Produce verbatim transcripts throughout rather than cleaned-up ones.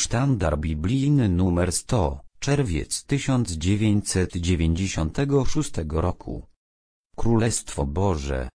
Sztandar biblijny numer sto, czerwiec tysiąc dziewięćset dziewięćdziesiątego szóstego roku. Królestwo Boże.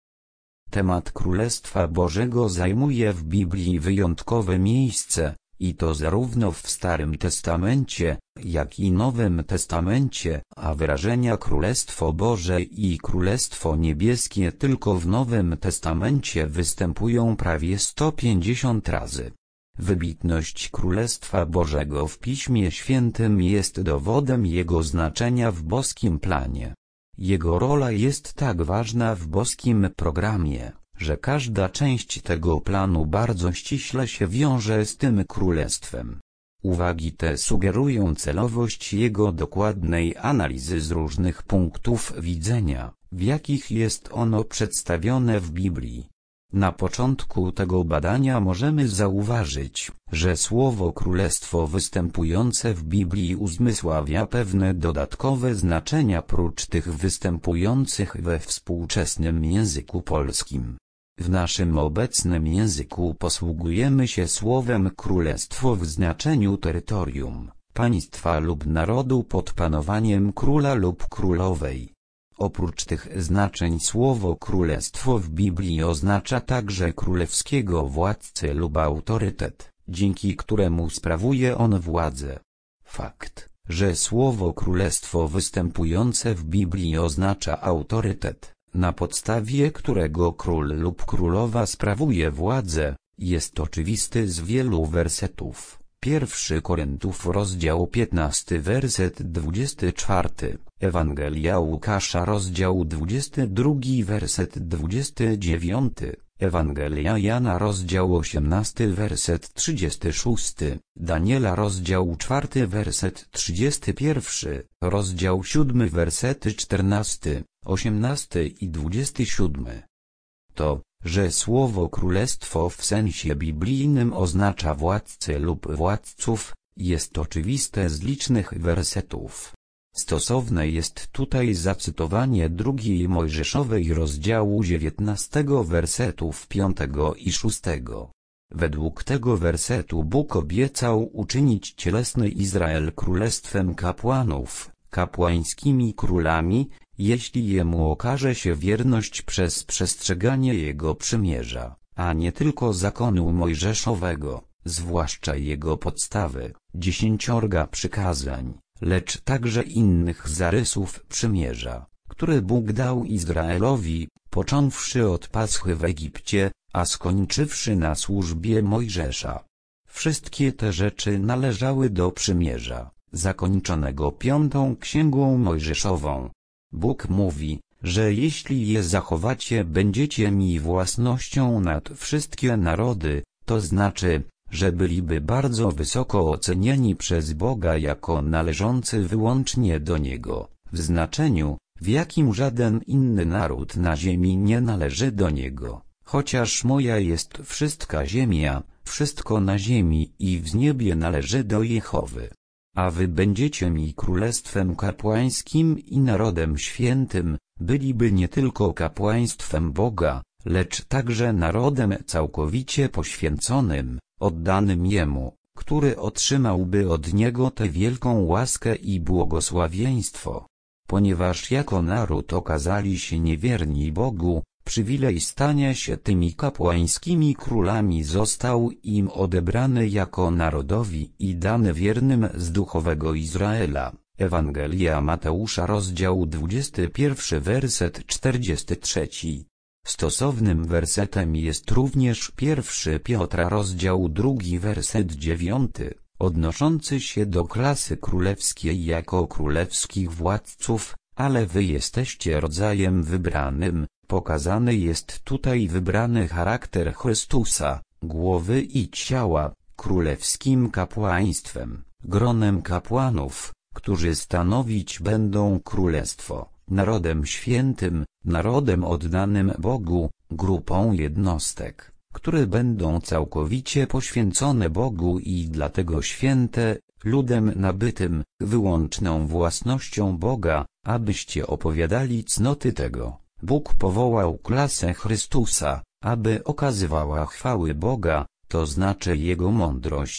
Temat Królestwa Bożego zajmuje w Biblii wyjątkowe miejsce, i to zarówno w Starym Testamencie, jak i Nowym Testamencie, a wyrażenia Królestwo Boże i Królestwo Niebieskie tylko w Nowym Testamencie występują prawie sto pięćdziesiąt razy. Wybitność Królestwa Bożego w Piśmie Świętym jest dowodem jego znaczenia w boskim planie. Jego rola jest tak ważna w boskim programie, że każda część tego planu bardzo ściśle się wiąże z tym królestwem. Uwagi te sugerują celowość jego dokładnej analizy z różnych punktów widzenia, w jakich jest ono przedstawione w Biblii. Na początku tego badania możemy zauważyć, że słowo królestwo występujące w Biblii uzmysławia pewne dodatkowe znaczenia prócz tych występujących we współczesnym języku polskim. W naszym obecnym języku posługujemy się słowem królestwo w znaczeniu terytorium, państwa lub narodu pod panowaniem króla lub królowej. Oprócz tych znaczeń słowo królestwo w Biblii oznacza także królewskiego władcę lub autorytet, dzięki któremu sprawuje on władzę. Fakt, że słowo królestwo występujące w Biblii oznacza autorytet, na podstawie którego król lub królowa sprawuje władzę, jest oczywisty z wielu wersetów. Pierwszy Koryntiów rozdział piętnasty werset dwudziesty czwarty, Ewangelia Łukasza rozdział dwudziesty drugi werset dwudziesty dziewiąty, Ewangelia Jana rozdział osiemnasty werset trzydziesty szósty, Daniela rozdział czwarty werset trzydziesty pierwszy, rozdział siódmy wersety czternasty, osiemnasty i dwudziesty siódmy. To, że słowo królestwo w sensie biblijnym oznacza władcę lub władców, jest oczywiste z licznych wersetów. Stosowne jest tutaj zacytowanie drugiej Mojżeszowej rozdziału dziewiętnastego wersetów piątego i szóstego. Według tego wersetu Bóg obiecał uczynić cielesny Izrael królestwem kapłanów, kapłańskimi królami, jeśli jemu okaże się wierność przez przestrzeganie jego przymierza, a nie tylko zakonu mojżeszowego, zwłaszcza jego podstawy, dziesięciorga przykazań, lecz także innych zarysów przymierza, które Bóg dał Izraelowi, począwszy od Paschy w Egipcie, a skończywszy na służbie Mojżesza. Wszystkie te rzeczy należały do przymierza, zakończonego piątą księgą mojżeszową. Bóg mówi, że jeśli je zachowacie, będziecie mi własnością nad wszystkie narody, to znaczy, że byliby bardzo wysoko ocenieni przez Boga jako należący wyłącznie do Niego, w znaczeniu, w jakim żaden inny naród na ziemi nie należy do Niego. Chociaż moja jest wszystka ziemia, wszystko na ziemi i w niebie należy do Jehowy. A wy będziecie mi królestwem kapłańskim i narodem świętym, byliby nie tylko kapłaństwem Boga, lecz także narodem całkowicie poświęconym, oddanym Jemu, który otrzymałby od Niego tę wielką łaskę i błogosławieństwo. Ponieważ jako naród okazali się niewierni Bogu, przywilej stania się tymi kapłańskimi królami został im odebrany jako narodowi i dany wiernym z duchowego Izraela. Ewangelia Mateusza rozdział dwudziesty pierwszy werset czterdziesty trzeci. Stosownym wersetem jest również pierwszy Piotra rozdział drugi werset dziewiąty, odnoszący się do klasy królewskiej jako królewskich władców, ale wy jesteście rodzajem wybranym. Pokazany jest tutaj wybrany charakter Chrystusa, głowy i ciała, królewskim kapłaństwem, gronem kapłanów, którzy stanowić będą królestwo, narodem świętym, narodem oddanym Bogu, grupą jednostek, które będą całkowicie poświęcone Bogu i dlatego święte, ludem nabytym, wyłączną własnością Boga, abyście opowiadali cnoty tego. Bóg powołał klasę Chrystusa, aby okazywała chwały Boga, to znaczy Jego mądrość,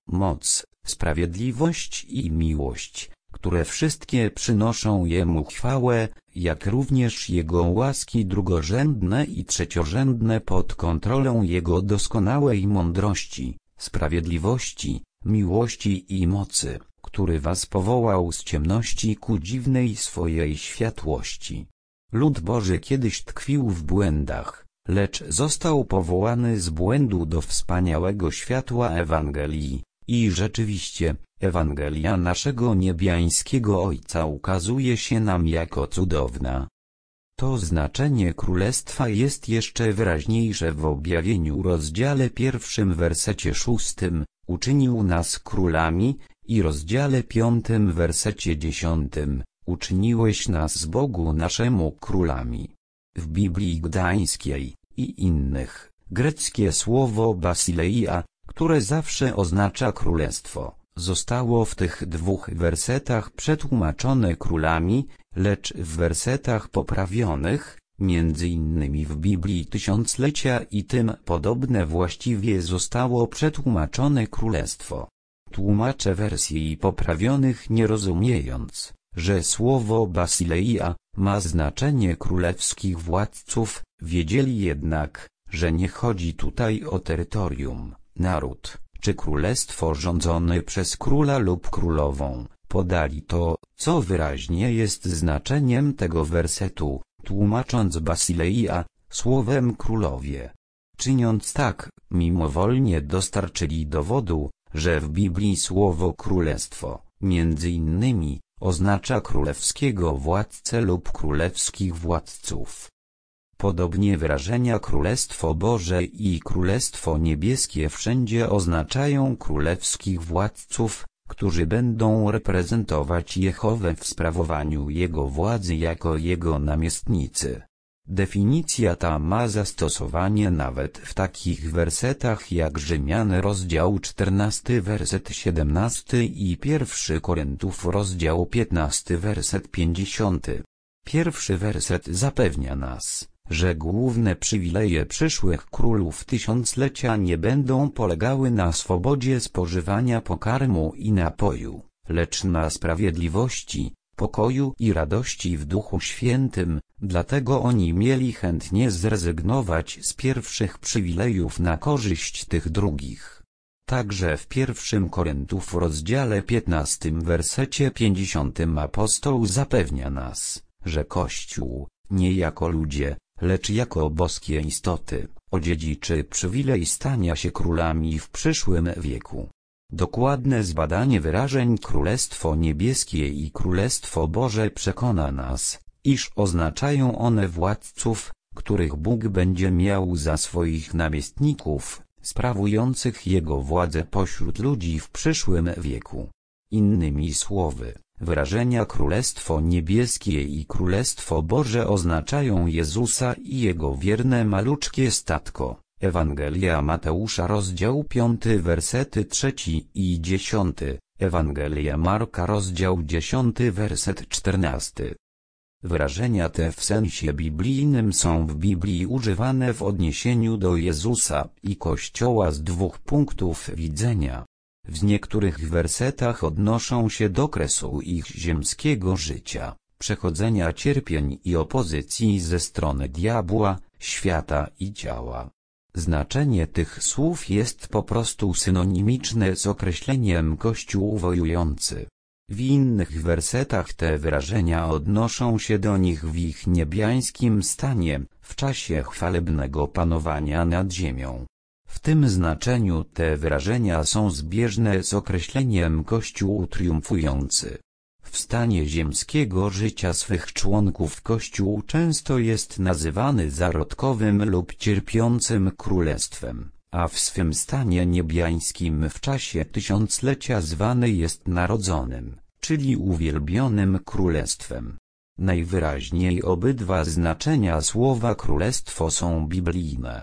moc, sprawiedliwość i miłość, które wszystkie przynoszą Jemu chwałę, jak również Jego łaski drugorzędne i trzeciorzędne pod kontrolą Jego doskonałej mądrości, sprawiedliwości, miłości i mocy, który was powołał z ciemności ku dziwnej swojej światłości. Lud Boży kiedyś tkwił w błędach, lecz został powołany z błędu do wspaniałego światła Ewangelii. I rzeczywiście, Ewangelia naszego niebiańskiego Ojca ukazuje się nam jako cudowna. To znaczenie królestwa jest jeszcze wyraźniejsze w objawieniu rozdziale pierwszym wersecie szóstym, uczynił nas królami, i rozdziale piątym wersecie dziesiątym, uczyniłeś nas z Bogu naszemu królami. W Biblii Gdańskiej i innych, greckie słowo basileia, które zawsze oznacza królestwo, zostało w tych dwóch wersetach przetłumaczone królami, lecz w wersetach poprawionych, między innymi w Biblii Tysiąclecia i tym podobne właściwie zostało przetłumaczone królestwo. Tłumacze wersji poprawionych nie rozumiejąc, że słowo basileia ma znaczenie królewskich władców, wiedzieli jednak, że nie chodzi tutaj o terytorium, naród, czy królestwo rządzone przez króla lub królową. Podali to, co wyraźnie jest znaczeniem tego wersetu, tłumacząc basileia słowem królowie. Czyniąc tak, mimowolnie dostarczyli dowodu, że w Biblii słowo królestwo, między innymi, oznacza królewskiego władcę lub królewskich władców. Podobnie wyrażenia Królestwo Boże i Królestwo Niebieskie wszędzie oznaczają królewskich władców, którzy będą reprezentować Jehowę w sprawowaniu Jego władzy jako Jego namiestnicy. Definicja ta ma zastosowanie nawet w takich wersetach jak Rzymian rozdział czternasty werset siedemnasty i pierwszy Koryntiów rozdział piętnasty werset pięćdziesiąty. Pierwszy werset zapewnia nas, że główne przywileje przyszłych królów tysiąclecia nie będą polegały na swobodzie spożywania pokarmu i napoju, lecz na sprawiedliwości, pokoju i radości w Duchu Świętym, dlatego oni mieli chętnie zrezygnować z pierwszych przywilejów na korzyść tych drugich. Także w pierwszym Koryntiów rozdziale piętnastym wersecie pięćdziesiątym apostoł zapewnia nas, że Kościół, nie jako ludzie, lecz jako boskie istoty, odziedziczy przywilej stania się królami w przyszłym wieku. Dokładne zbadanie wyrażeń Królestwo Niebieskie i Królestwo Boże przekona nas, iż oznaczają one władców, których Bóg będzie miał za swoich namiestników, sprawujących Jego władzę pośród ludzi w przyszłym wieku. Innymi słowy, wyrażenia Królestwo Niebieskie i Królestwo Boże oznaczają Jezusa i Jego wierne maluczkie statko. Ewangelia Mateusza rozdział piąty wersety trzeci i dziesiąty, Ewangelia Marka rozdział dziesiąty werset czternasty. Wyrażenia te w sensie biblijnym są w Biblii używane w odniesieniu do Jezusa i Kościoła z dwóch punktów widzenia. W niektórych wersetach odnoszą się do okresu ich ziemskiego życia, przechodzenia cierpień i opozycji ze strony diabła, świata i ciała. Znaczenie tych słów jest po prostu synonimiczne z określeniem Kościół wojujący. W innych wersetach te wyrażenia odnoszą się do nich w ich niebiańskim stanie, w czasie chwalebnego panowania nad ziemią. W tym znaczeniu te wyrażenia są zbieżne z określeniem Kościół triumfujący. W stanie ziemskiego życia swych członków Kościół często jest nazywany zarodkowym lub cierpiącym królestwem, a w swym stanie niebiańskim w czasie tysiąclecia zwany jest narodzonym, czyli uwielbionym królestwem. Najwyraźniej obydwa znaczenia słowa królestwo są biblijne.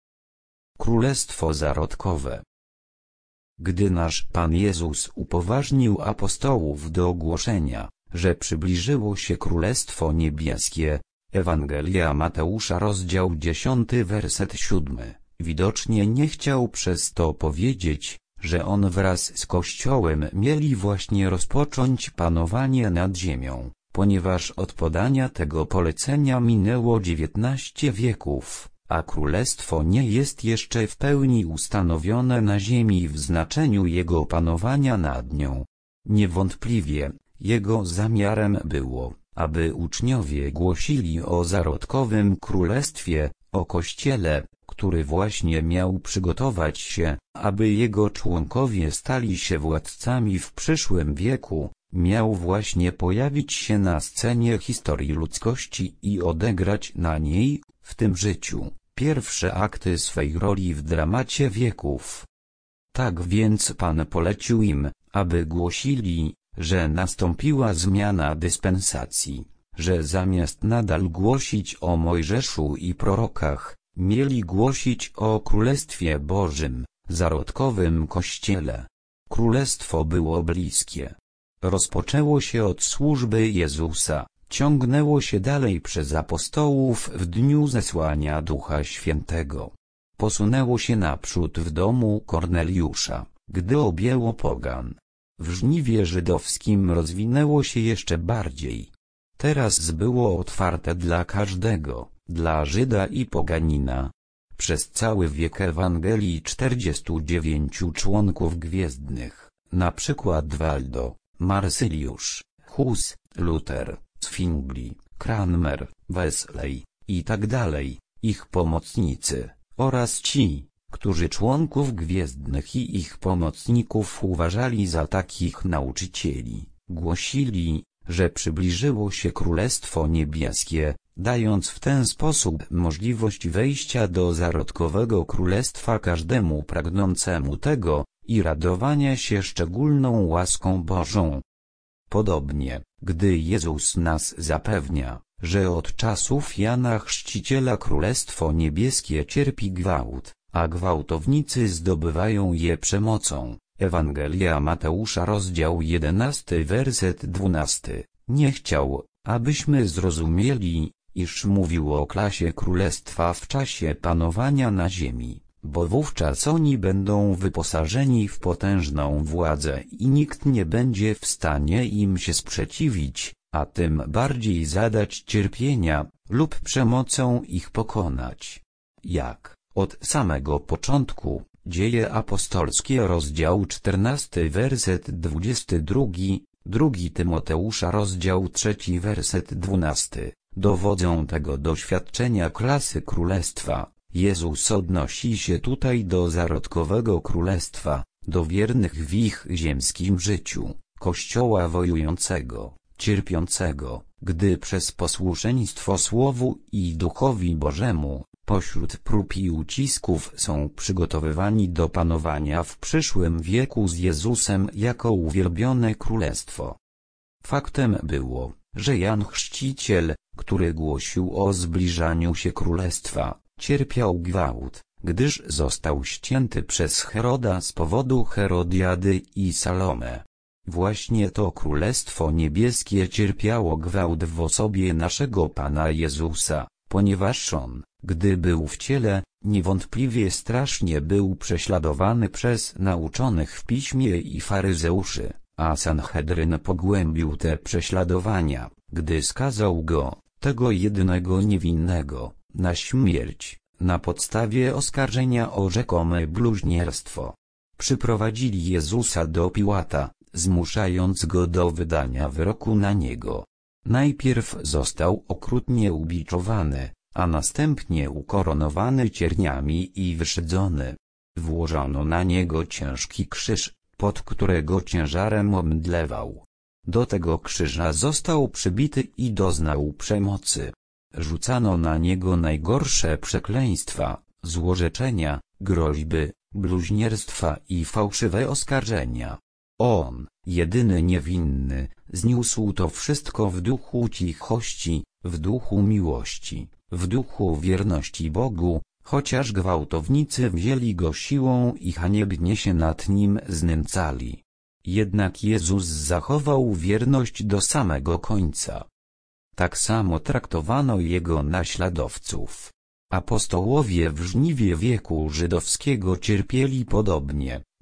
Królestwo zarodkowe. Gdy nasz Pan Jezus upoważnił apostołów do ogłoszenia, że przybliżyło się Królestwo Niebieskie, Ewangelia Mateusza rozdział dziesiąty werset siódmy, widocznie nie chciał przez to powiedzieć, że on wraz z Kościołem mieli właśnie rozpocząć panowanie nad ziemią, ponieważ od podania tego polecenia minęło dziewiętnaście wieków, a królestwo nie jest jeszcze w pełni ustanowione na ziemi w znaczeniu jego panowania nad nią. Niewątpliwie, jego zamiarem było, aby uczniowie głosili o zarodkowym królestwie, o Kościele, który właśnie miał przygotować się, aby jego członkowie stali się władcami w przyszłym wieku, miał właśnie pojawić się na scenie historii ludzkości i odegrać na niej, w tym życiu, pierwsze akty swej roli w dramacie wieków. Tak więc Pan polecił im, aby głosili, że nastąpiła zmiana dyspensacji, że zamiast nadal głosić o Mojżeszu i prorokach, mieli głosić o Królestwie Bożym, zarodkowym Kościele. Królestwo było bliskie. Rozpoczęło się od służby Jezusa, ciągnęło się dalej przez apostołów w dniu zesłania Ducha Świętego. Posunęło się naprzód w domu Korneliusza, gdy objęło pogan. W żniwie żydowskim rozwinęło się jeszcze bardziej. Teraz było otwarte dla każdego, dla Żyda i poganina. Przez cały wiek Ewangelii czterdziestu dziewięciu członków gwiezdnych, na przykład Waldo, Marsyliusz, Hus, Luther, Zwingli, Cranmer, Wesley i tak dalej, ich pomocnicy, oraz ci, którzy członków gwiezdnych i ich pomocników uważali za takich nauczycieli, głosili, że przybliżyło się Królestwo Niebieskie, dając w ten sposób możliwość wejścia do zarodkowego królestwa każdemu pragnącemu tego i radowania się szczególną łaską Bożą. Podobnie, gdy Jezus nas zapewnia, że od czasów Jana Chrzciciela Królestwo Niebieskie cierpi gwałt, a gwałtownicy zdobywają je przemocą. Ewangelia Mateusza rozdział jedenasty werset dwunasty. Nie chciał, abyśmy zrozumieli, iż mówił o klasie królestwa w czasie panowania na ziemi, bo wówczas oni będą wyposażeni w potężną władzę i nikt nie będzie w stanie im się sprzeciwić, a tym bardziej zadać cierpienia, lub przemocą ich pokonać. Jak, od samego początku, Dzieje apostolskie rozdział czternasty werset dwudziesty drugi, drugi Tymoteusza rozdział trzeci werset dwunasty, dowodzą tego doświadczenia klasy królestwa. Jezus odnosi się tutaj do zarodkowego królestwa, do wiernych w ich ziemskim życiu, Kościoła wojującego, cierpiącego, gdy przez posłuszeństwo Słowu i Duchowi Bożemu, pośród prób i ucisków są przygotowywani do panowania w przyszłym wieku z Jezusem jako uwielbione królestwo. Faktem było, że Jan Chrzciciel, który głosił o zbliżaniu się królestwa, cierpiał gwałt, gdyż został ścięty przez Heroda z powodu Herodiady i Salome. Właśnie to Królestwo Niebieskie cierpiało gwałt w osobie naszego Pana Jezusa, ponieważ On, gdy był w ciele, niewątpliwie strasznie był prześladowany przez nauczonych w piśmie i faryzeuszy, a Sanhedryn pogłębił te prześladowania, gdy skazał go, tego jedynego niewinnego, na śmierć, na podstawie oskarżenia o rzekome bluźnierstwo. Przyprowadzili Jezusa do Piłata, zmuszając go do wydania wyroku na niego. Najpierw został okrutnie ubiczowany, a następnie ukoronowany cierniami i wyszydzony. Włożono na niego ciężki krzyż, pod którego ciężarem omdlewał. Do tego krzyża został przybity i doznał przemocy. Rzucano na niego najgorsze przekleństwa, złorzeczenia, groźby, bluźnierstwa i fałszywe oskarżenia. On, jedyny niewinny, zniósł to wszystko w duchu cichości, w duchu miłości, w duchu wierności Bogu, chociaż gwałtownicy wzięli go siłą i haniebnie się nad nim znęcali. Jednak Jezus zachował wierność do samego końca. Tak samo traktowano jego naśladowców. Apostołowie w żniwie wieku żydowskiego cierpieli podobnie,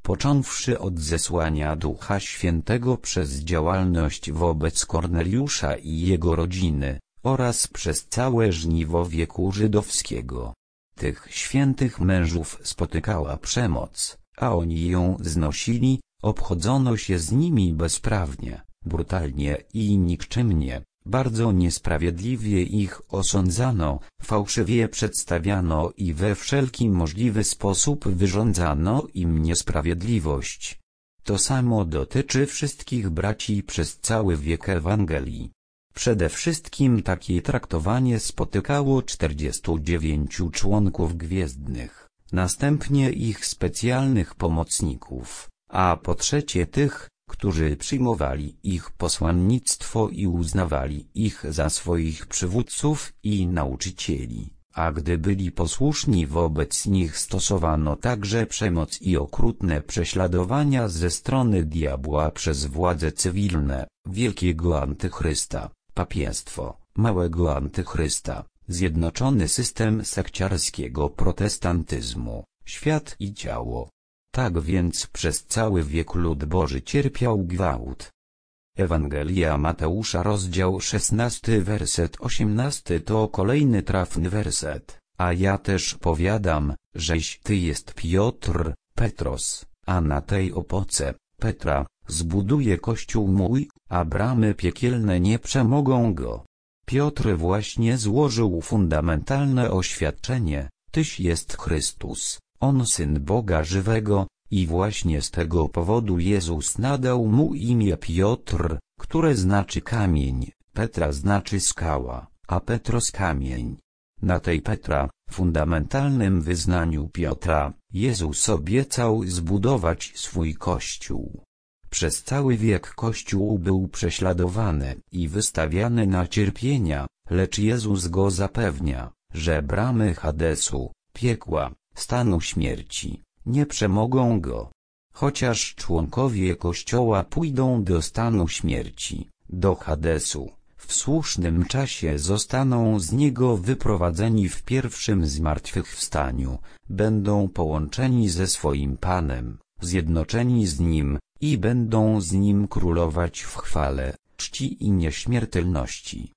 począwszy od zesłania Ducha Świętego przez działalność wobec Korneliusza i jego rodziny, oraz przez całe żniwo wieku żydowskiego. Tych świętych mężów spotykała przemoc, a oni ją znosili, obchodzono się z nimi bezprawnie, brutalnie i nikczemnie, bardzo niesprawiedliwie ich osądzano, fałszywie przedstawiano i we wszelki możliwy sposób wyrządzano im niesprawiedliwość. To samo dotyczy wszystkich braci przez cały wiek Ewangelii. Przede wszystkim takie traktowanie spotykało czterdziestu dziewięciu członków gwiezdnych, następnie ich specjalnych pomocników, a po trzecie tych, którzy przyjmowali ich posłannictwo i uznawali ich za swoich przywódców i nauczycieli, a gdy byli posłuszni wobec nich stosowano także przemoc i okrutne prześladowania ze strony diabła przez władze cywilne, wielkiego antychrysta, papiestwo, małego antychrysta, zjednoczony system sekciarskiego protestantyzmu, świat i ciało. Tak więc przez cały wiek lud Boży cierpiał gwałt. Ewangelia Mateusza rozdział szesnasty werset osiemnasty to kolejny trafny werset, a ja też powiadam, żeś ty jest Piotr, Petros, a na tej opoce, Petra, zbuduję kościół mój, a bramy piekielne nie przemogą go. Piotr właśnie złożył fundamentalne oświadczenie, tyś jest Chrystus, on Syn Boga żywego, i właśnie z tego powodu Jezus nadał mu imię Piotr, które znaczy kamień, Petra znaczy skała, a Petros kamień. Na tej Petra, fundamentalnym wyznaniu Piotra, Jezus obiecał zbudować swój Kościół. Przez cały wiek Kościół był prześladowany i wystawiany na cierpienia, lecz Jezus go zapewnia, że bramy Hadesu, piekła, stanu śmierci, nie przemogą go. Chociaż członkowie Kościoła pójdą do stanu śmierci, do Hadesu, w słusznym czasie zostaną z niego wyprowadzeni w pierwszym zmartwychwstaniu, będą połączeni ze swoim Panem, zjednoczeni z Nim, i będą z Nim królować w chwale, czci i nieśmiertelności.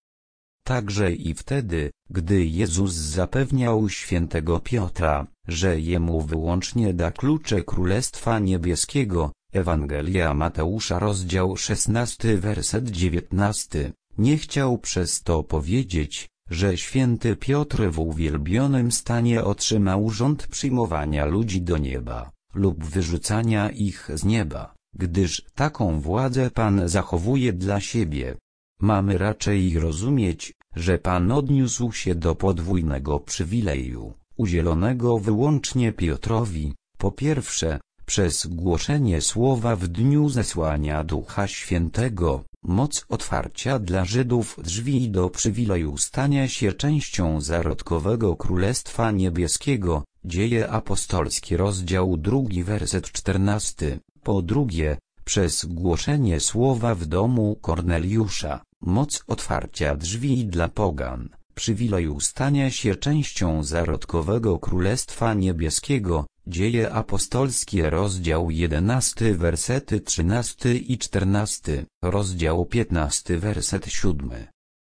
Także i wtedy, gdy Jezus zapewniał świętego Piotra, że jemu wyłącznie da klucze Królestwa Niebieskiego, Ewangelia Mateusza rozdział szesnasty werset dziewiętnasty, nie chciał przez to powiedzieć, że święty Piotr w uwielbionym stanie otrzyma urząd przyjmowania ludzi do nieba, lub wyrzucania ich z nieba, gdyż taką władzę Pan zachowuje dla siebie. Mamy raczej rozumieć, że Pan odniósł się do podwójnego przywileju, udzielonego wyłącznie Piotrowi, po pierwsze, przez głoszenie słowa w dniu zesłania Ducha Świętego, moc otwarcia dla Żydów drzwi do przywileju stania się częścią zarodkowego Królestwa Niebieskiego, Dzieje apostolskie rozdział drugi werset czternasty, po drugie, przez głoszenie słowa w domu Korneliusza, moc otwarcia drzwi dla pogan, przywileju stania się częścią zarodkowego Królestwa Niebieskiego, Dzieje apostolskie rozdział jedenasty wersety trzynasty i czternasty, rozdział piętnasty werset siódmy.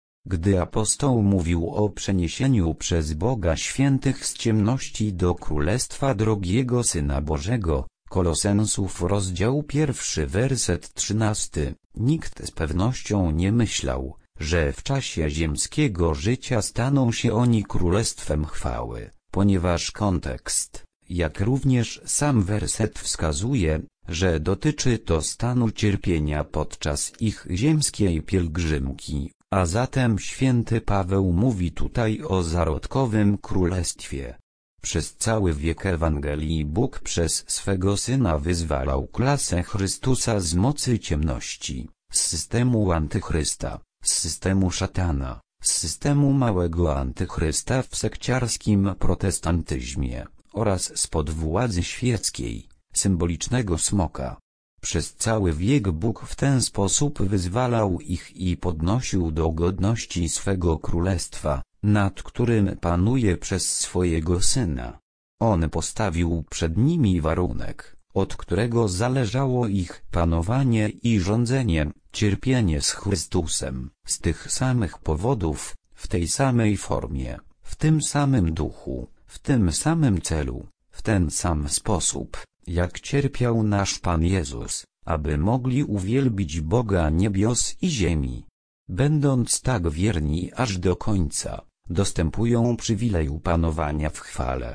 Gdy apostoł mówił o przeniesieniu przez Boga świętych z ciemności do Królestwa drogiego Syna Bożego, Kolosensów rozdział pierwszy werset trzynasty, nikt z pewnością nie myślał, że w czasie ziemskiego życia staną się oni królestwem chwały, ponieważ kontekst, jak również sam werset wskazuje, że dotyczy to stanu cierpienia podczas ich ziemskiej pielgrzymki, a zatem święty Paweł mówi tutaj o zarodkowym królestwie. Przez cały wiek Ewangelii Bóg przez swego Syna wyzwalał klasę Chrystusa z mocy ciemności, z systemu antychrysta, z systemu szatana, z systemu małego antychrysta w sekciarskim protestantyzmie, oraz spod władzy świeckiej, symbolicznego smoka. Przez cały wiek Bóg w ten sposób wyzwalał ich i podnosił do godności swego królestwa, nad którym panuje przez swojego Syna. On postawił przed nimi warunek, od którego zależało ich panowanie i rządzenie, cierpienie z Chrystusem, z tych samych powodów, w tej samej formie, w tym samym duchu, w tym samym celu, w ten sam sposób, jak cierpiał nasz Pan Jezus, aby mogli uwielbić Boga niebios i ziemi. Będąc tak wierni aż do końca, dostępują przywileju panowania w chwale.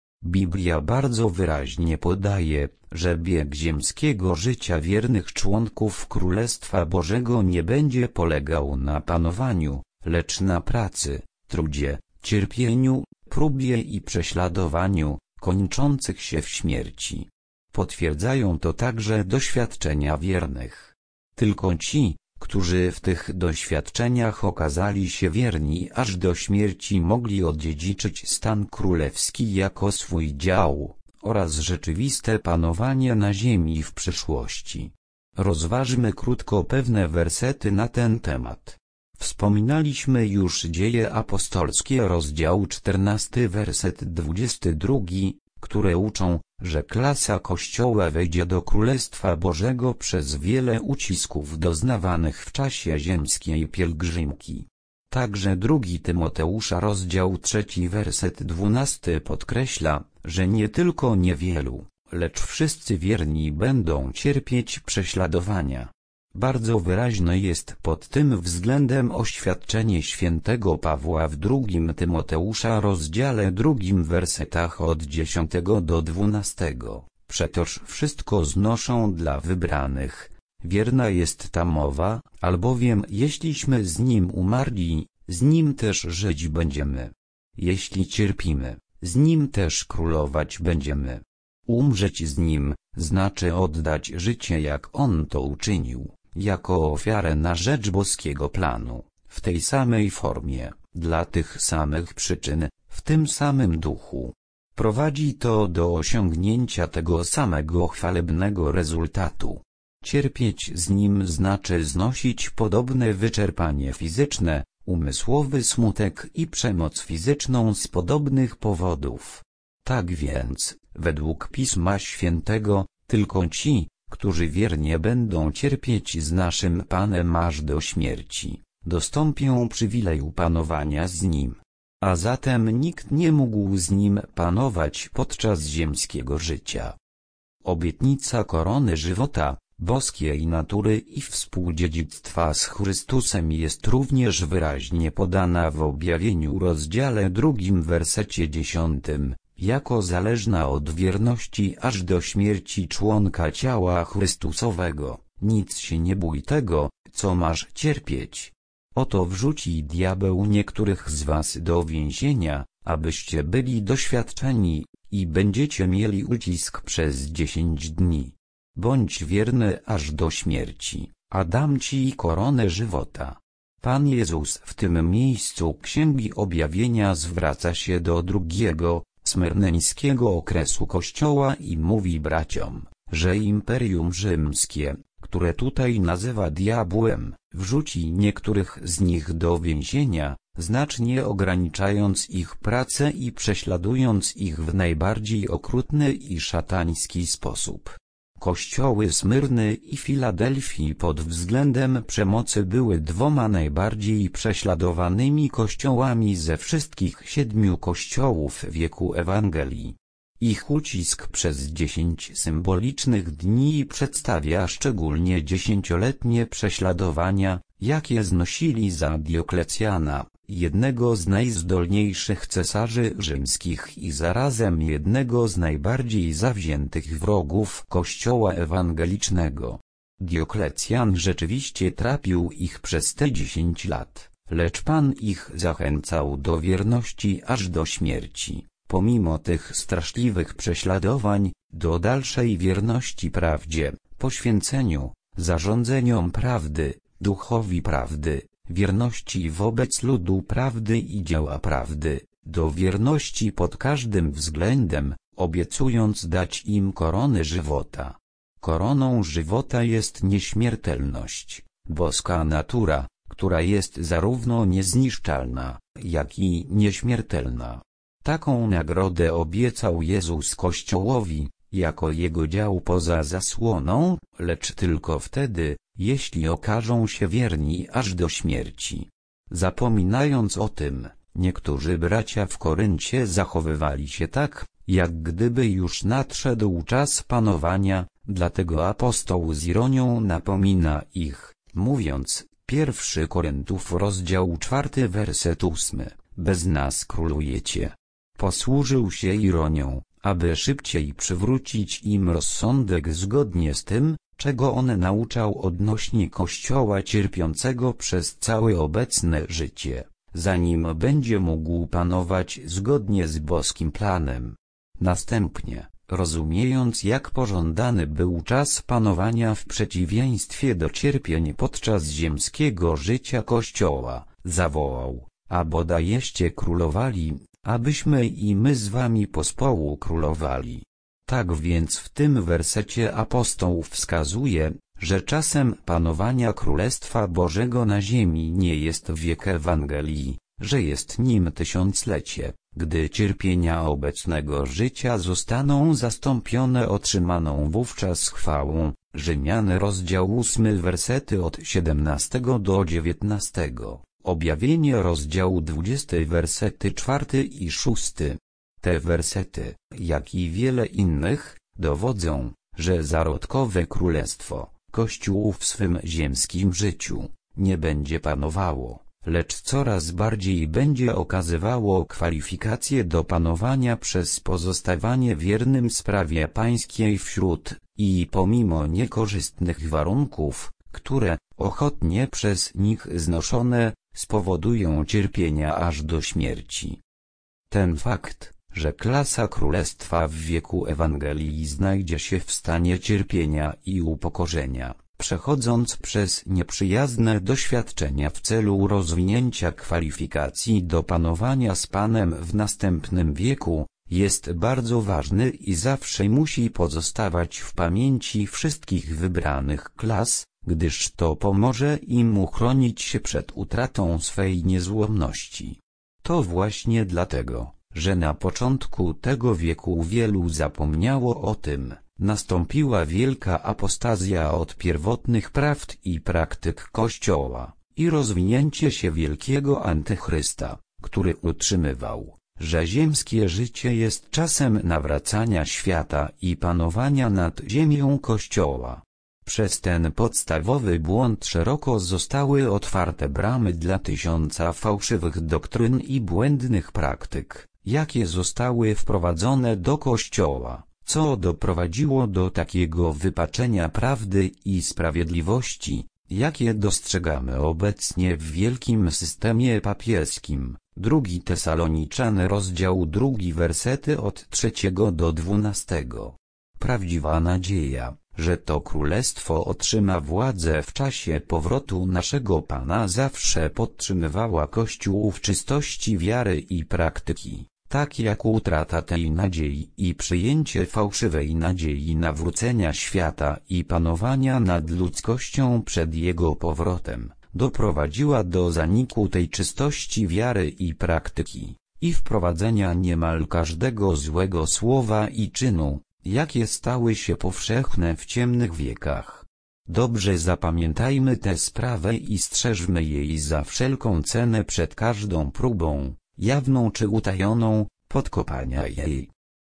Biblia bardzo wyraźnie podaje, że bieg ziemskiego życia wiernych członków Królestwa Bożego nie będzie polegał na panowaniu, lecz na pracy, trudzie, cierpieniu, próbie i prześladowaniu, kończących się w śmierci. Potwierdzają to także doświadczenia wiernych. Tylko ci, którzy w tych doświadczeniach okazali się wierni aż do śmierci, mogli odziedziczyć stan królewski jako swój dział, oraz rzeczywiste panowanie na ziemi w przyszłości. Rozważmy krótko pewne wersety na ten temat. Wspominaliśmy już Dzieje Apostolskie, rozdział czternasty, werset dwudziesty drugi, które uczą, że klasa Kościoła wejdzie do Królestwa Bożego przez wiele ucisków doznawanych w czasie ziemskiej pielgrzymki. Także drugi Tymoteusza, rozdział trzeci, werset dwunasty podkreśla, że nie tylko niewielu, lecz wszyscy wierni będą cierpieć prześladowania. Bardzo wyraźne jest pod tym względem oświadczenie świętego Pawła w drugim Tymoteusza, rozdziale drugim, wersetach od dziesiątego do dwunastego. Przetoż wszystko znoszą dla wybranych. Wierna jest ta mowa, albowiem jeśliśmy z Nim umarli, z Nim też żyć będziemy. Jeśli cierpimy, z Nim też królować będziemy. Umrzeć z Nim, znaczy oddać życie, jak On to uczynił, jako ofiarę na rzecz boskiego planu, w tej samej formie, dla tych samych przyczyn, w tym samym duchu. Prowadzi to do osiągnięcia tego samego chwalebnego rezultatu. Cierpieć z Nim znaczy znosić podobne wyczerpanie fizyczne, umysłowy smutek i przemoc fizyczną z podobnych powodów. Tak więc, według Pisma Świętego, tylko ci, którzy wiernie będą cierpieć z naszym Panem aż do śmierci, dostąpią przywileju panowania z Nim. A zatem nikt nie mógł z Nim panować podczas ziemskiego życia. Obietnica korony żywota, boskiej natury i współdziedzictwa z Chrystusem jest również wyraźnie podana w objawieniu, rozdziale drugim, wersecie dziesiątym, jako zależna od wierności aż do śmierci członka ciała Chrystusowego. Nic się nie bój tego, co masz cierpieć. Oto wrzuci diabeł niektórych z was do więzienia, abyście byli doświadczeni, i będziecie mieli ucisk przez dziesięć dni. Bądź wierny aż do śmierci, a dam ci koronę żywota. Pan Jezus w tym miejscu Księgi Objawienia zwraca się do drugiego, smyrneńskiego okresu Kościoła i mówi braciom, że Imperium Rzymskie, które tutaj nazywa diabłem, wrzuci niektórych z nich do więzienia, znacznie ograniczając ich pracę i prześladując ich w najbardziej okrutny i szatański sposób. Kościoły Smyrny i Filadelfii pod względem przemocy były dwoma najbardziej prześladowanymi kościołami ze wszystkich siedmiu kościołów wieku Ewangelii. Ich ucisk przez dziesięć symbolicznych dni przedstawia szczególnie dziesięcioletnie prześladowania, jakie znosili za Dioklecjana, jednego z najzdolniejszych cesarzy rzymskich i zarazem jednego z najbardziej zawziętych wrogów Kościoła ewangelicznego. Dioklecjan rzeczywiście trapił ich przez te dziesięć lat, lecz Pan ich zachęcał do wierności aż do śmierci, pomimo tych straszliwych prześladowań, do dalszej wierności prawdzie, poświęceniu, zarządzeniom prawdy, duchowi prawdy, wierności wobec ludu prawdy i dzieła prawdy, do wierności pod każdym względem, obiecując dać im korony żywota. Koroną żywota jest nieśmiertelność, boska natura, która jest zarówno niezniszczalna, jak i nieśmiertelna. Taką nagrodę obiecał Jezus Kościołowi, jako jego dział poza zasłoną, lecz tylko wtedy, jeśli okażą się wierni aż do śmierci. Zapominając o tym, niektórzy bracia w Koryncie zachowywali się tak, jak gdyby już nadszedł czas panowania, dlatego apostoł z ironią napomina ich, mówiąc, pierwszy Koryntów rozdział czwarty werset ósmy, bez nas królujecie. Posłużył się ironią, aby szybciej przywrócić im rozsądek zgodnie z tym, czego on nauczał odnośnie Kościoła cierpiącego przez całe obecne życie, zanim będzie mógł panować zgodnie z boskim planem. Następnie, rozumiejąc jak pożądany był czas panowania w przeciwieństwie do cierpień podczas ziemskiego życia Kościoła, zawołał, a bodajeście królowali, abyśmy i my z wami pospołu królowali. Tak więc w tym wersecie apostoł wskazuje, że czasem panowania Królestwa Bożego na ziemi nie jest wiek Ewangelii, że jest nim tysiąclecie, gdy cierpienia obecnego życia zostaną zastąpione otrzymaną wówczas chwałą. Rzymian rozdział ósmy wersety od siedemnastego do dziewiętnastego, Objawienie rozdział dwudziesty wersety czwarty i szósty. Te wersety, jak i wiele innych, dowodzą, że zarodkowe królestwo, Kościół w swym ziemskim życiu, nie będzie panowało, lecz coraz bardziej będzie okazywało kwalifikacje do panowania przez pozostawanie wiernym sprawie pańskiej wśród, i pomimo niekorzystnych warunków, które, ochotnie przez nich znoszone, spowodują cierpienia aż do śmierci. Ten fakt, że klasa królestwa w wieku Ewangelii znajdzie się w stanie cierpienia i upokorzenia, przechodząc przez nieprzyjazne doświadczenia w celu rozwinięcia kwalifikacji do panowania z Panem w następnym wieku, jest bardzo ważny i zawsze musi pozostawać w pamięci wszystkich wybranych klas, gdyż to pomoże im uchronić się przed utratą swej niezłomności. To właśnie dlatego, że na początku tego wieku wielu zapomniało o tym, nastąpiła wielka apostazja od pierwotnych prawd i praktyk Kościoła, i rozwinięcie się wielkiego antychrysta, który utrzymywał, że ziemskie życie jest czasem nawracania świata i panowania nad ziemią Kościoła. Przez ten podstawowy błąd szeroko zostały otwarte bramy dla tysiąca fałszywych doktryn i błędnych praktyk, jakie zostały wprowadzone do Kościoła, co doprowadziło do takiego wypaczenia prawdy i sprawiedliwości, jakie dostrzegamy obecnie w wielkim systemie papieskim. Drugi Tesaloniczan rozdział drugi wersety od trzeciego do dwunastego. Prawdziwa nadzieja, że to królestwo otrzyma władzę w czasie powrotu naszego Pana, zawsze podtrzymywała Kościół w czystości wiary i praktyki, tak jak utrata tej nadziei i przyjęcie fałszywej nadziei nawrócenia świata i panowania nad ludzkością przed jego powrotem, doprowadziła do zaniku tej czystości wiary i praktyki, i wprowadzenia niemal każdego złego słowa i czynu, jakie stały się powszechne w ciemnych wiekach. Dobrze zapamiętajmy tę sprawę i strzeżmy jej za wszelką cenę przed każdą próbą, jawną czy utajoną, podkopania jej.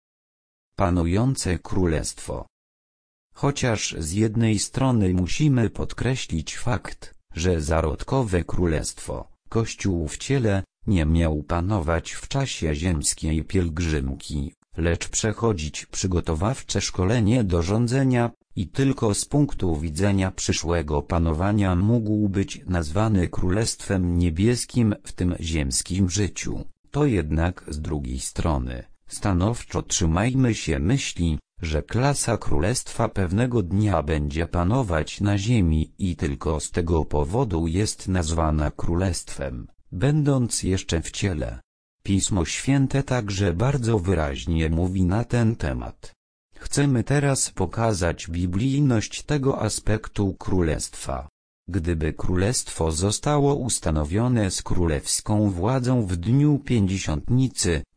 Panujące królestwo. Chociaż z jednej strony musimy podkreślić fakt, że zarodkowe królestwo, Kościół w ciele, nie miał panować w czasie ziemskiej pielgrzymki, lecz przechodzić przygotowawcze szkolenie do rządzenia, i tylko z punktu widzenia przyszłego panowania mógł być nazwany Królestwem Niebieskim w tym ziemskim życiu. To jednak z drugiej strony, stanowczo trzymajmy się myśli, że klasa królestwa pewnego dnia będzie panować na ziemi i tylko z tego powodu jest nazwana królestwem, będąc jeszcze w ciele. Pismo Święte także bardzo wyraźnie mówi na ten temat. Chcemy teraz pokazać biblijność tego aspektu królestwa. Gdyby królestwo zostało ustanowione z królewską władzą w dniu pięćdziesiątnicy,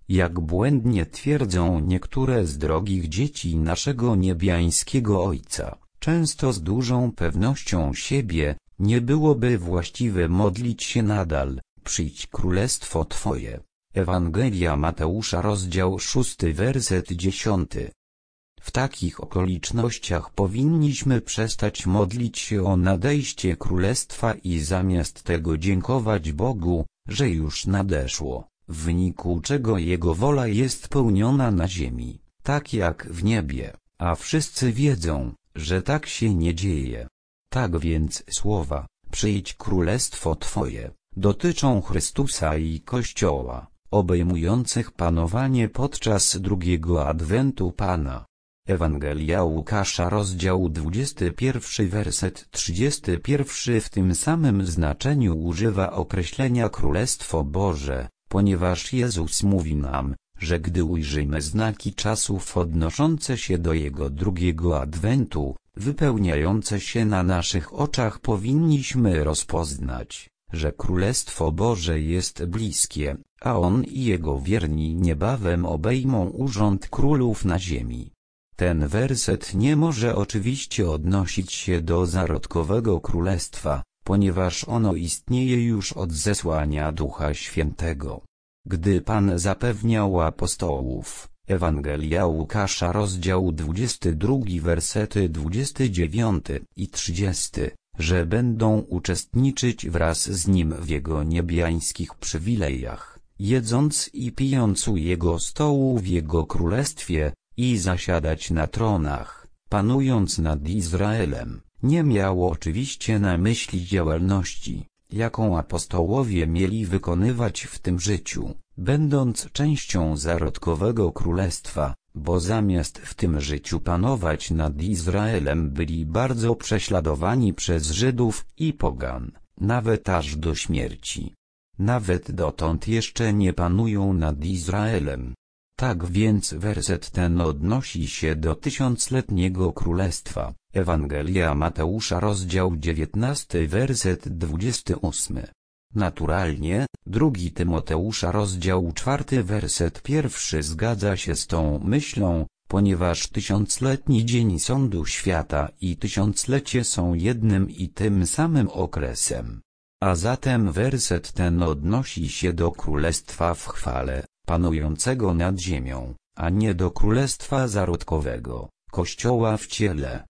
jak błędnie twierdzą niektóre z drogich dzieci naszego niebiańskiego Ojca, często z dużą pewnością siebie, nie byłoby właściwe modlić się nadal: przyjdź królestwo Twoje. Ewangelia Mateusza, rozdział szósty, werset dziesiąty. W takich okolicznościach powinniśmy przestać modlić się o nadejście królestwa i zamiast tego dziękować Bogu, że już nadeszło, w wyniku czego Jego wola jest pełniona na ziemi, tak jak w niebie, a wszyscy wiedzą, że tak się nie dzieje. Tak więc słowa: przyjdź królestwo Twoje, dotyczą Chrystusa i Kościoła, obejmujących panowanie podczas drugiego adwentu Pana. Ewangelia Łukasza, rozdział dwudziesty pierwszy, werset trzydziesty pierwszy w tym samym znaczeniu używa określenia Królestwo Boże, ponieważ Jezus mówi nam, że gdy ujrzymy znaki czasów odnoszące się do Jego drugiego adwentu, wypełniające się na naszych oczach, powinniśmy rozpoznać, że Królestwo Boże jest bliskie, a On i Jego wierni niebawem obejmą urząd królów na ziemi. Ten werset nie może oczywiście odnosić się do zarodkowego królestwa, ponieważ ono istnieje już od zesłania Ducha Świętego. Gdy Pan zapewniał apostołów, Ewangelia Łukasza, rozdział dwudziesty drugi, wersety dwudziesty dziewiąty i trzydziesty, że będą uczestniczyć wraz z Nim w Jego niebiańskich przywilejach, jedząc i pijąc u Jego stołu w Jego królestwie, i zasiadać na tronach, panując nad Izraelem, nie miało oczywiście na myśli działalności, jaką apostołowie mieli wykonywać w tym życiu, będąc częścią zarodkowego królestwa, bo zamiast w tym życiu panować nad Izraelem, byli bardzo prześladowani przez Żydów i pogan, nawet aż do śmierci. Nawet dotąd jeszcze nie panują nad Izraelem. Tak więc werset ten odnosi się do tysiącletniego królestwa. Ewangelia Mateusza, rozdział dziewiętnasty, werset dwudziesty ósmy. Naturalnie, drugi Tymoteusza, rozdział czwarty, werset pierwszy zgadza się z tą myślą, ponieważ tysiącletni dzień sądu świata i tysiąclecie są jednym i tym samym okresem. A zatem werset ten odnosi się do królestwa w chwale, panującego nad ziemią, a nie do królestwa zarodkowego, Kościoła w ciele.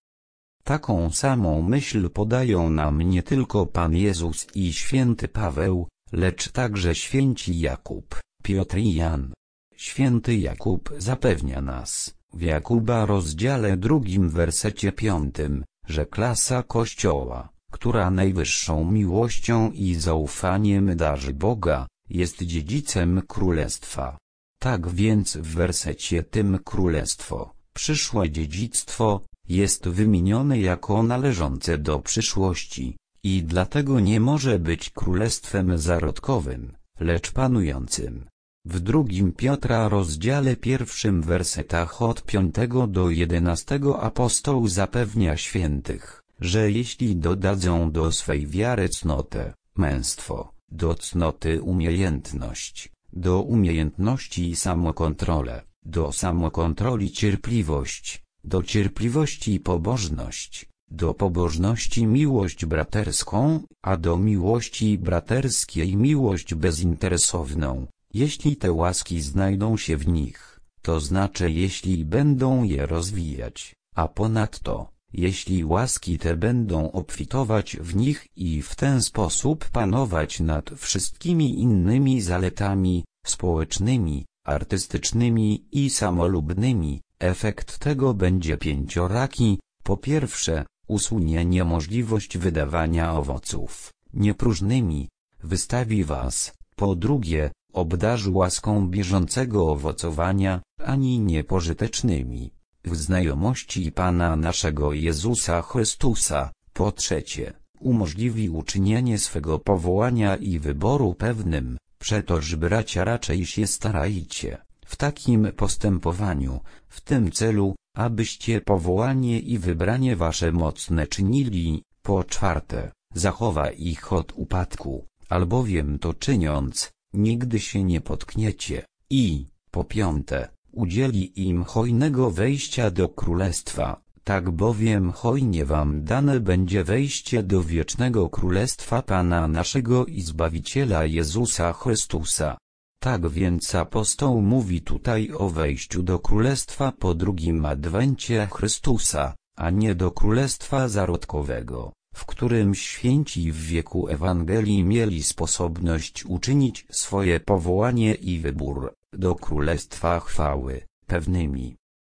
Taką samą myśl podają nam nie tylko Pan Jezus i święty Paweł, lecz także święci Jakub, Piotr i Jan. Święty Jakub zapewnia nas, w Jakuba rozdziale drugim, wersecie piątym, że klasa Kościoła, która najwyższą miłością i zaufaniem darzy Boga, jest dziedzicem królestwa. Tak więc w wersecie tym królestwo, przyszłe dziedzictwo, jest wymienione jako należące do przyszłości, i dlatego nie może być królestwem zarodkowym, lecz panującym. W drugim Piotra rozdziale pierwszym, wersetach od piątego do jedenastego apostoł zapewnia świętych, że jeśli dodadzą do swej wiary cnotę, męstwo, do cnoty umiejętność, do umiejętności samokontrolę, do samokontroli cierpliwość, do cierpliwości pobożność, do pobożności miłość braterską, a do miłości braterskiej miłość bezinteresowną, jeśli te łaski znajdą się w nich, to znaczy jeśli będą je rozwijać, a ponadto, jeśli łaski te będą obfitować w nich i w ten sposób panować nad wszystkimi innymi zaletami społecznymi, artystycznymi i samolubnymi, efekt tego będzie pięcioraki. Po pierwsze, usunie niemożliwość wydawania owoców niepróżnymi, wystawi was, po drugie, obdarzy łaską bieżącego owocowania, ani niepożytecznymi, w znajomości Pana naszego Jezusa Chrystusa, po trzecie, umożliwi uczynienie swego powołania i wyboru pewnym, przetoż bracia raczej się starajcie, w takim postępowaniu, w tym celu, abyście powołanie i wybranie wasze mocne czynili, po czwarte, zachowa ich od upadku, albowiem to czyniąc, nigdy się nie potkniecie, i, Po piąte, udzieli im hojnego wejścia do królestwa, tak bowiem hojnie wam dane będzie wejście do wiecznego królestwa Pana naszego i Zbawiciela Jezusa Chrystusa. Tak więc apostoł mówi tutaj o wejściu do królestwa po drugim adwencie Chrystusa, a nie do królestwa zarodkowego, w którym święci w wieku Ewangelii mieli sposobność uczynić swoje powołanie i wybór do królestwa chwały pewnymi.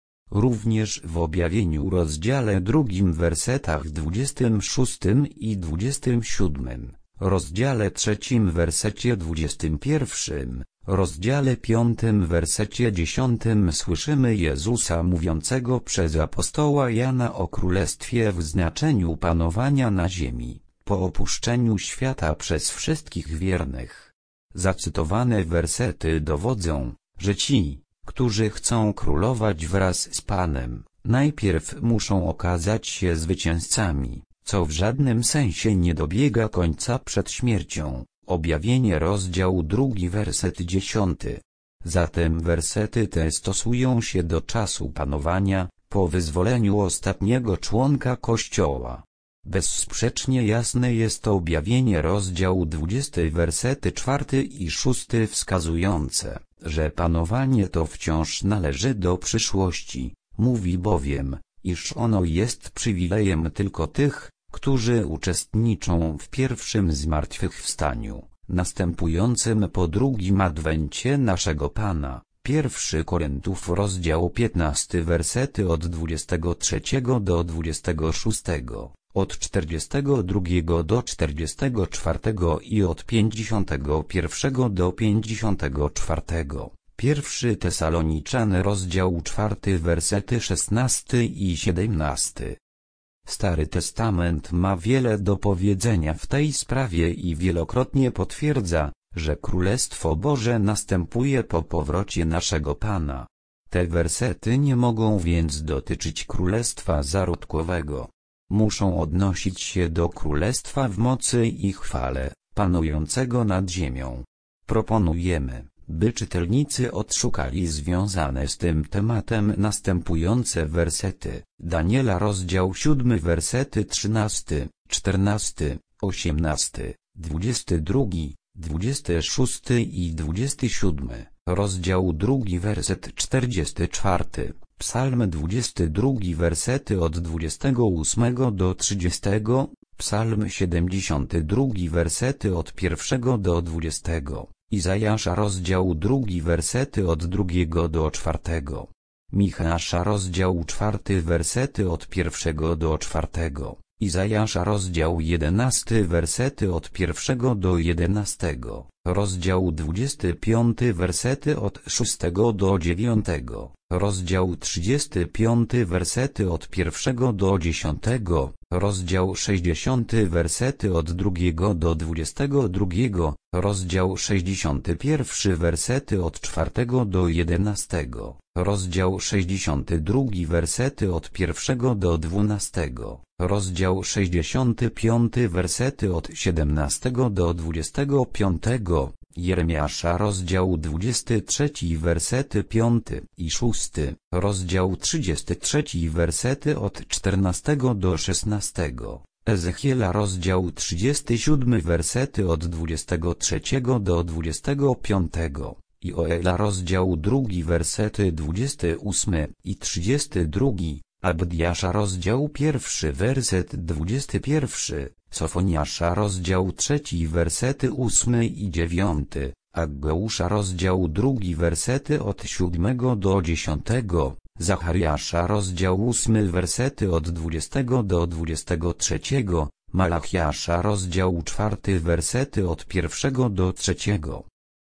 Również w objawieniu rozdziale drugim wersetach dwudziestym szóstym i dwudziestym siódmym, rozdziale trzecim wersecie dwudziestym pierwszym, rozdziale piątym wersecie dziesiątym słyszymy Jezusa mówiącego przez apostoła Jana o królestwie w znaczeniu panowania na ziemi, po opuszczeniu świata przez wszystkich wiernych. Zacytowane wersety dowodzą, że ci, którzy chcą królować wraz z Panem, najpierw muszą okazać się zwycięzcami, co w żadnym sensie nie dobiega końca przed śmiercią. Objawienie rozdział drugi werset dziesiąty. Zatem wersety te stosują się do czasu panowania, po wyzwoleniu ostatniego członka Kościoła. Bezsprzecznie jasne jest to objawienie rozdział dwudziesty wersety czwarty i szósty wskazujące, że panowanie to wciąż należy do przyszłości, mówi bowiem, iż ono jest przywilejem tylko tych, którzy uczestniczą w pierwszym zmartwychwstaniu, następującym po drugim adwencie naszego Pana. Pierwszy Koryntiów rozdział piętnasty wersety od dwudziestego trzeciego do dwudziestego szóstego, od czterdziestego drugiego do czterdziestego czwartego i od pięćdziesiątego pierwszego do pięćdziesiątego czwartego. Pierwszy Tesaloniczan rozdział czwarty wersety szesnasty i siedemnasty. Stary Testament ma wiele do powiedzenia w tej sprawie i wielokrotnie potwierdza, że Królestwo Boże następuje po powrocie naszego Pana. Te wersety nie mogą więc dotyczyć Królestwa Zarodkowego. Muszą odnosić się do Królestwa w mocy i chwale, panującego nad ziemią. Proponujemy, by czytelnicy odszukali związane z tym tematem następujące wersety. Daniela rozdział siódmy wersety trzynasty, czternasty, osiemnasty, dwudziesty drugi, dwudziesty szósty i dwudziesty siódmy, rozdział drugi werset czterdziesty czwarty, psalm dwudziesty drugi wersety od dwudziestego ósmego do trzydziestego, psalm siedemdziesiąty drugi wersety od pierwszego do dwudziestego. Izajasza rozdział drugi wersety od drugiego do czwartego. Micheasza rozdział czwarty wersety od pierwszego do czwartego. Izajasza rozdział jedenasty wersety od pierwszego do jedenastego. Rozdział dwudziesty piąty wersety od szóstego do dziewiątego. Rozdział trzydziesty piąty wersety od pierwszego do dziesiątego. Rozdział sześćdziesiąty wersety od drugiego do dwudziestego drugiego. Rozdział sześćdziesiąty pierwszy wersety od czwartego do jedenastego. Rozdział sześćdziesiąty drugi wersety od pierwszego do dwunastego. Rozdział sześćdziesiąty piąty wersety od siedemnastego do dwudziestego piątego. Jeremiasza rozdział dwudziesty trzeci wersety piąty i szósty. Rozdział trzydziesty trzeci wersety od czternastego do szesnastego. Ezechiela rozdział trzydziesty siódmy wersety od dwudziestego trzeciego do dwudziestego piątego. Joela rozdział drugi wersety dwudziesty ósmy i trzydziesty drugi. Abdiasza rozdział pierwszy werset dwudziesty pierwszy, Sofoniasza rozdział trzeci wersety ósmy i dziewiąty, Aggeusza rozdział drugi wersety od siódmego do dziesiątego, Zachariasza rozdział ósmy wersety od dwudziestego do dwudziestego trzeciego, Malachiasza rozdział czwarty wersety od pierwszego do trzeciego.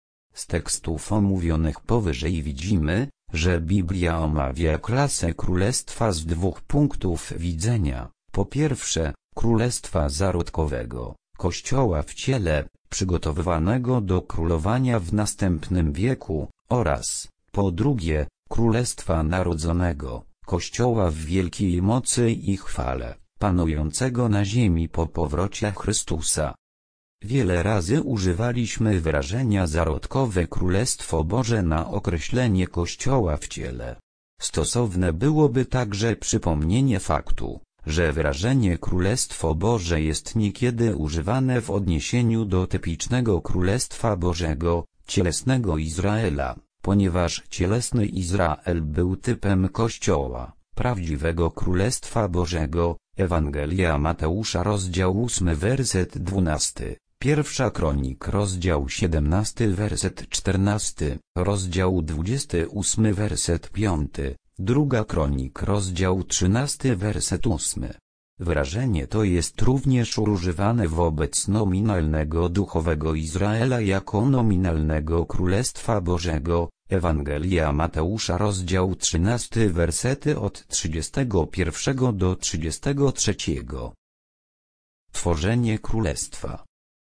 Z tekstów omówionych powyżej widzimy, że Biblia omawia klasę królestwa z dwóch punktów widzenia. Po pierwsze, królestwa zarodkowego, Kościoła w ciele, przygotowywanego do królowania w następnym wieku, oraz, po drugie, królestwa narodzonego, Kościoła w wielkiej mocy i chwale, panującego na ziemi po powrocie Chrystusa. Wiele razy używaliśmy wyrażenia zarodkowe Królestwo Boże na określenie Kościoła w ciele. Stosowne byłoby także przypomnienie faktu, że wyrażenie Królestwo Boże jest niekiedy używane w odniesieniu do typicznego Królestwa Bożego, cielesnego Izraela, ponieważ cielesny Izrael był typem Kościoła, prawdziwego Królestwa Bożego. Ewangelia Mateusza rozdział ósmy werset dwunasty, Pierwsza Kronik rozdział siedemnasty werset czternasty, rozdział dwudziesty ósmy werset piąty, Druga Kronik rozdział trzynasty werset ósmy. Wyrażenie to jest również używane wobec nominalnego duchowego Izraela jako nominalnego Królestwa Bożego. Ewangelia Mateusza rozdział trzynasty wersety od trzydziestego pierwszego do trzydziestego trzeciego. Tworzenie Królestwa.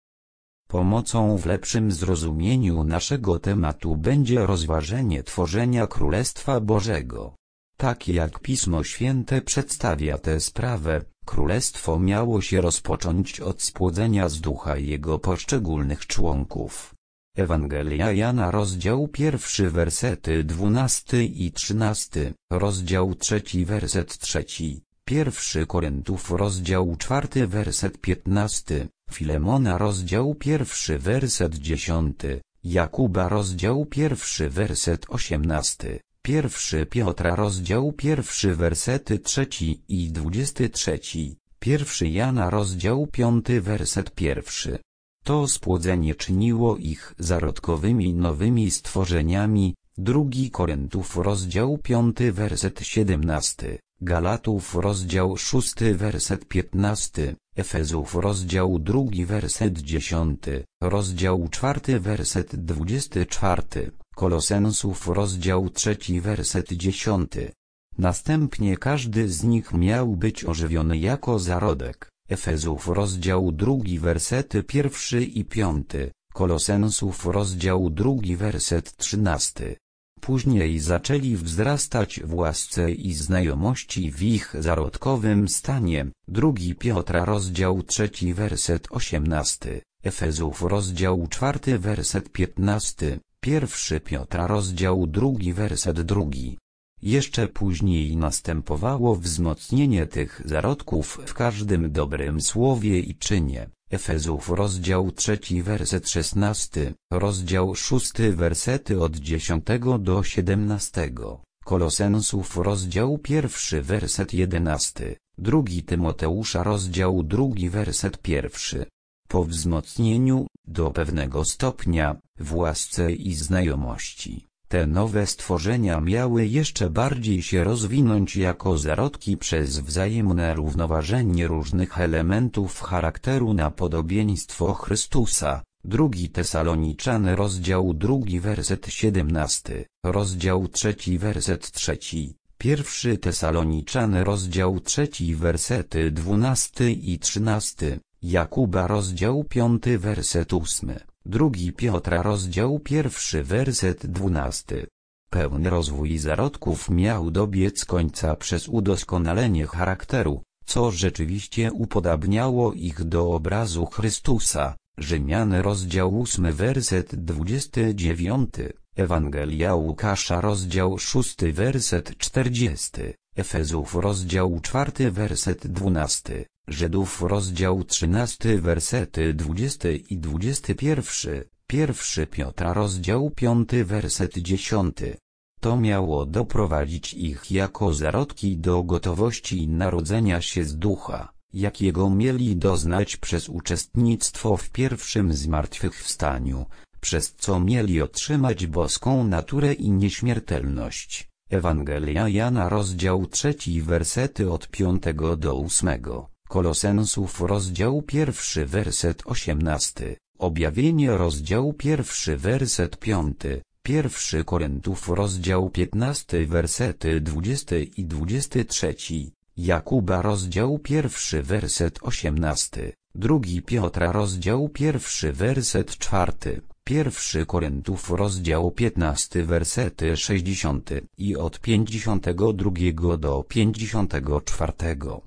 Pomocą w lepszym zrozumieniu naszego tematu będzie rozważenie tworzenia Królestwa Bożego. Tak jak Pismo Święte przedstawia tę sprawę, Królestwo miało się rozpocząć od spłodzenia z ducha jego poszczególnych członków. Ewangelia Jana rozdział pierwszy wersety dwunasty i trzynasty, rozdział trzeci werset trzeci, pierwszy Koryntów rozdział czwarty werset piętnasty, Filemona rozdział pierwszy werset dziesiąty, Jakuba rozdział pierwszy werset osiemnasty, pierwszy Piotra rozdział pierwszy wersety trzeci i dwudziesty trzeci, pierwszy Jana rozdział piąty werset pierwszy. To spłodzenie czyniło ich zarodkowymi nowymi stworzeniami. Drugi Koryntów rozdział piąty werset siedemnasty, Galatów rozdział szósty werset piętnasty, Efezów rozdział drugi werset dziesiąty, rozdział czwarty werset dwudziesty czwarty, Kolosensów rozdział trzeci werset dziesiąty. Następnie każdy z nich miał być ożywiony jako zarodek. Efezów rozdział drugi wersety pierwszy i piąty, Kolosensów rozdział drugi werset trzynasty. Później zaczęli wzrastać w łasce i znajomości w ich zarodkowym stanie. Drugi Piotra rozdział trzeci werset osiemnasty, Efezów rozdział czwarty werset piętnasty, pierwszy Piotra rozdział drugi werset drugi. Jeszcze później następowało wzmocnienie tych zarodków w każdym dobrym słowie i czynie. Efezów rozdział trzeci werset szesnasty, rozdział szósty wersety od dziesiątego do siedemnastego, Kolosensów rozdział pierwszy werset jedenasty, drugi Tymoteusza rozdział drugi werset pierwszy. Po wzmocnieniu, do pewnego stopnia, w łasce i znajomości, te nowe stworzenia miały jeszcze bardziej się rozwinąć jako zarodki przez wzajemne równoważenie różnych elementów charakteru na podobieństwo Chrystusa. Drugi Tesaloniczan rozdział drugi werset siedemnasty, rozdział trzeci werset trzeci, pierwszy Tesaloniczan rozdział trzeci wersety dwunasty i trzynasty, Jakuba rozdział piąty werset ósmy. Drugi Piotra rozdział pierwszy werset dwunasty. Pełny rozwój zarodków miał dobiec końca przez udoskonalenie charakteru, co rzeczywiście upodabniało ich do obrazu Chrystusa. Rzymian rozdział ósmy werset dwudziesty dziewiąty, Ewangelia Łukasza rozdział szósty werset czterdziesty, Efezów rozdział czwarty werset dwunasty. Żydów rozdział trzynasty wersety dwudziesty i dwudziesty pierwszy, pierwszy Piotra rozdział piąty werset dziesiąty. To miało doprowadzić ich jako zarodki do gotowości narodzenia się z ducha, jakiego mieli doznać przez uczestnictwo w pierwszym zmartwychwstaniu, przez co mieli otrzymać boską naturę i nieśmiertelność. Ewangelia Jana rozdział trzeci wersety od piątego do ósmego. Kolosensów rozdział pierwszy werset osiemnasty, Objawienie rozdział pierwszy werset piąty, pierwszy Koryntów rozdział piętnasty wersety dwudziesty i dwudziesty trzeci, Jakuba rozdział pierwszy werset osiemnasty, drugi Piotra rozdział pierwszy werset czwarty, pierwszy Koryntów rozdział piętnasty wersety sześćdziesiąty i od pięćdziesiątego drugiego do pięćdziesiątego czwartego.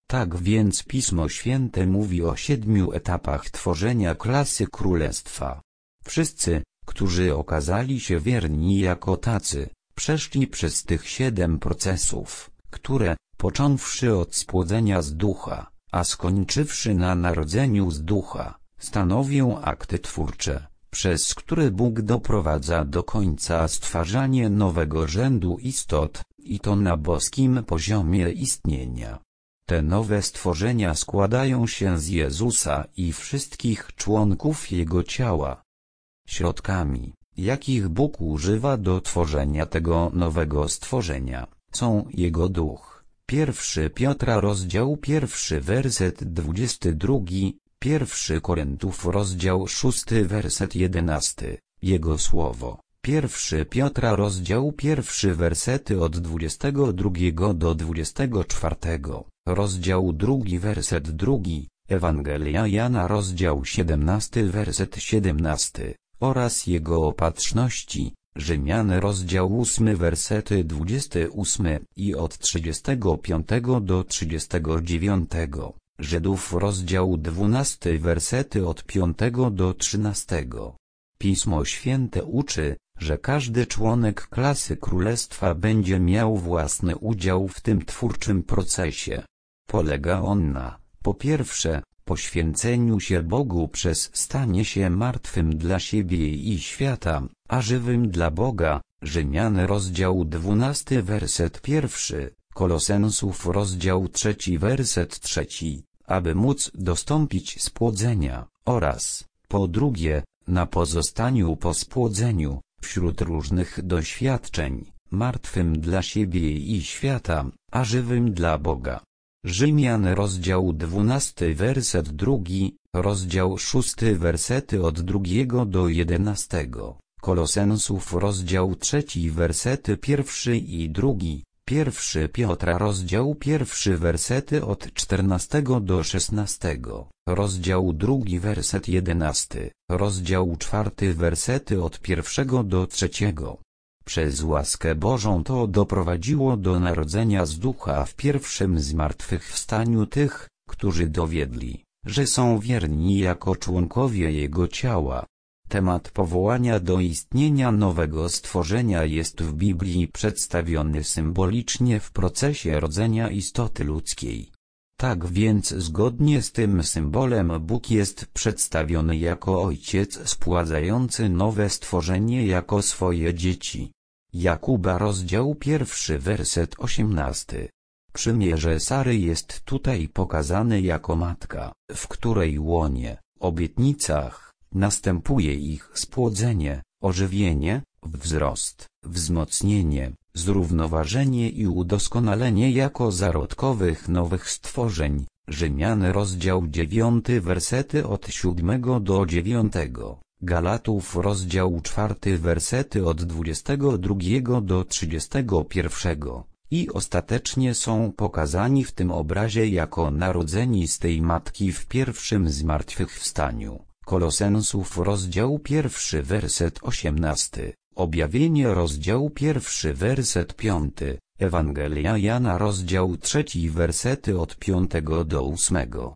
Tak więc Pismo Święte mówi o siedmiu etapach tworzenia klasy królestwa. Wszyscy, którzy okazali się wierni jako tacy, przeszli przez tych siedem procesów, które, począwszy od spłodzenia z ducha, a skończywszy na narodzeniu z ducha, stanowią akty twórcze, przez które Bóg doprowadza do końca stwarzanie nowego rzędu istot, i to na boskim poziomie istnienia. Te nowe stworzenia składają się z Jezusa i wszystkich członków Jego ciała. Środkami, jakich Bóg używa do tworzenia tego nowego stworzenia, są Jego Duch. Pierwszy Piotra rozdział pierwszy werset dwudziesty drugi, pierwszy Koryntiów rozdział szósty werset jedenasty, Jego Słowo. Pierwszy Piotra rozdział pierwszy wersety od dwudziestego drugiego do dwudziestego czwartego, rozdział drugi werset drugi, Ewangelia Jana rozdział siedemnasty werset siedemnasty, oraz Jego opatrzności, Rzymian rozdział ósmy wersety dwudziesty ósmy i od trzydziestego piątego do trzydziestego dziewiątego, Żydów rozdział dwunasty wersety od piątego do trzynastego. Pismo Święte uczy, że każdy członek klasy królestwa będzie miał własny udział w tym twórczym procesie. Polega on na, po pierwsze, poświęceniu się Bogu przez stanie się martwym dla siebie i świata, a żywym dla Boga, Rzymian rozdział dwunasty werset pierwszy, Kolosensów rozdział trzeci werset trzeci, aby móc dostąpić spłodzenia, oraz, po drugie, na pozostaniu po spłodzeniu, wśród różnych doświadczeń, martwym dla siebie i świata, a żywym dla Boga. Rzymian rozdział dwunasty werset drugi, rozdział szósty wersety od drugiego do jedenastego, Kolosensów rozdział trzeci wersety pierwszy i drugi, pierwszy Piotra rozdział pierwszy wersety od czternastego do szesnastego, rozdział drugi werset jedenasty, rozdział czwarty wersety od pierwszego do trzeciego. Przez łaskę Bożą to doprowadziło do narodzenia z ducha w pierwszym zmartwychwstaniu tych, którzy dowiedli, że są wierni jako członkowie Jego ciała. Temat powołania do istnienia nowego stworzenia jest w Biblii przedstawiony symbolicznie w procesie rodzenia istoty ludzkiej. Tak więc zgodnie z tym symbolem Bóg jest przedstawiony jako Ojciec spładzający nowe stworzenie jako swoje dzieci. Jakuba rozdział pierwszy werset osiemnasty. Przymierze Sary jest tutaj pokazane jako matka, w której łonie, obietnicach, następuje ich spłodzenie, ożywienie, wzrost, wzmocnienie, zrównoważenie i udoskonalenie jako zarodkowych nowych stworzeń. Rzymian rozdział dziewiąty wersety od siódmego do dziewiątego, Galatów rozdział czwarty wersety od dwudziestego drugiego do trzydziestego pierwszego, i ostatecznie są pokazani w tym obrazie jako narodzeni z tej matki w pierwszym zmartwychwstaniu. Kolosensów rozdział pierwszy werset osiemnasty, Objawienie rozdział pierwszy werset piąty, Ewangelia Jana rozdział trzeci wersety od piątego do ósmego.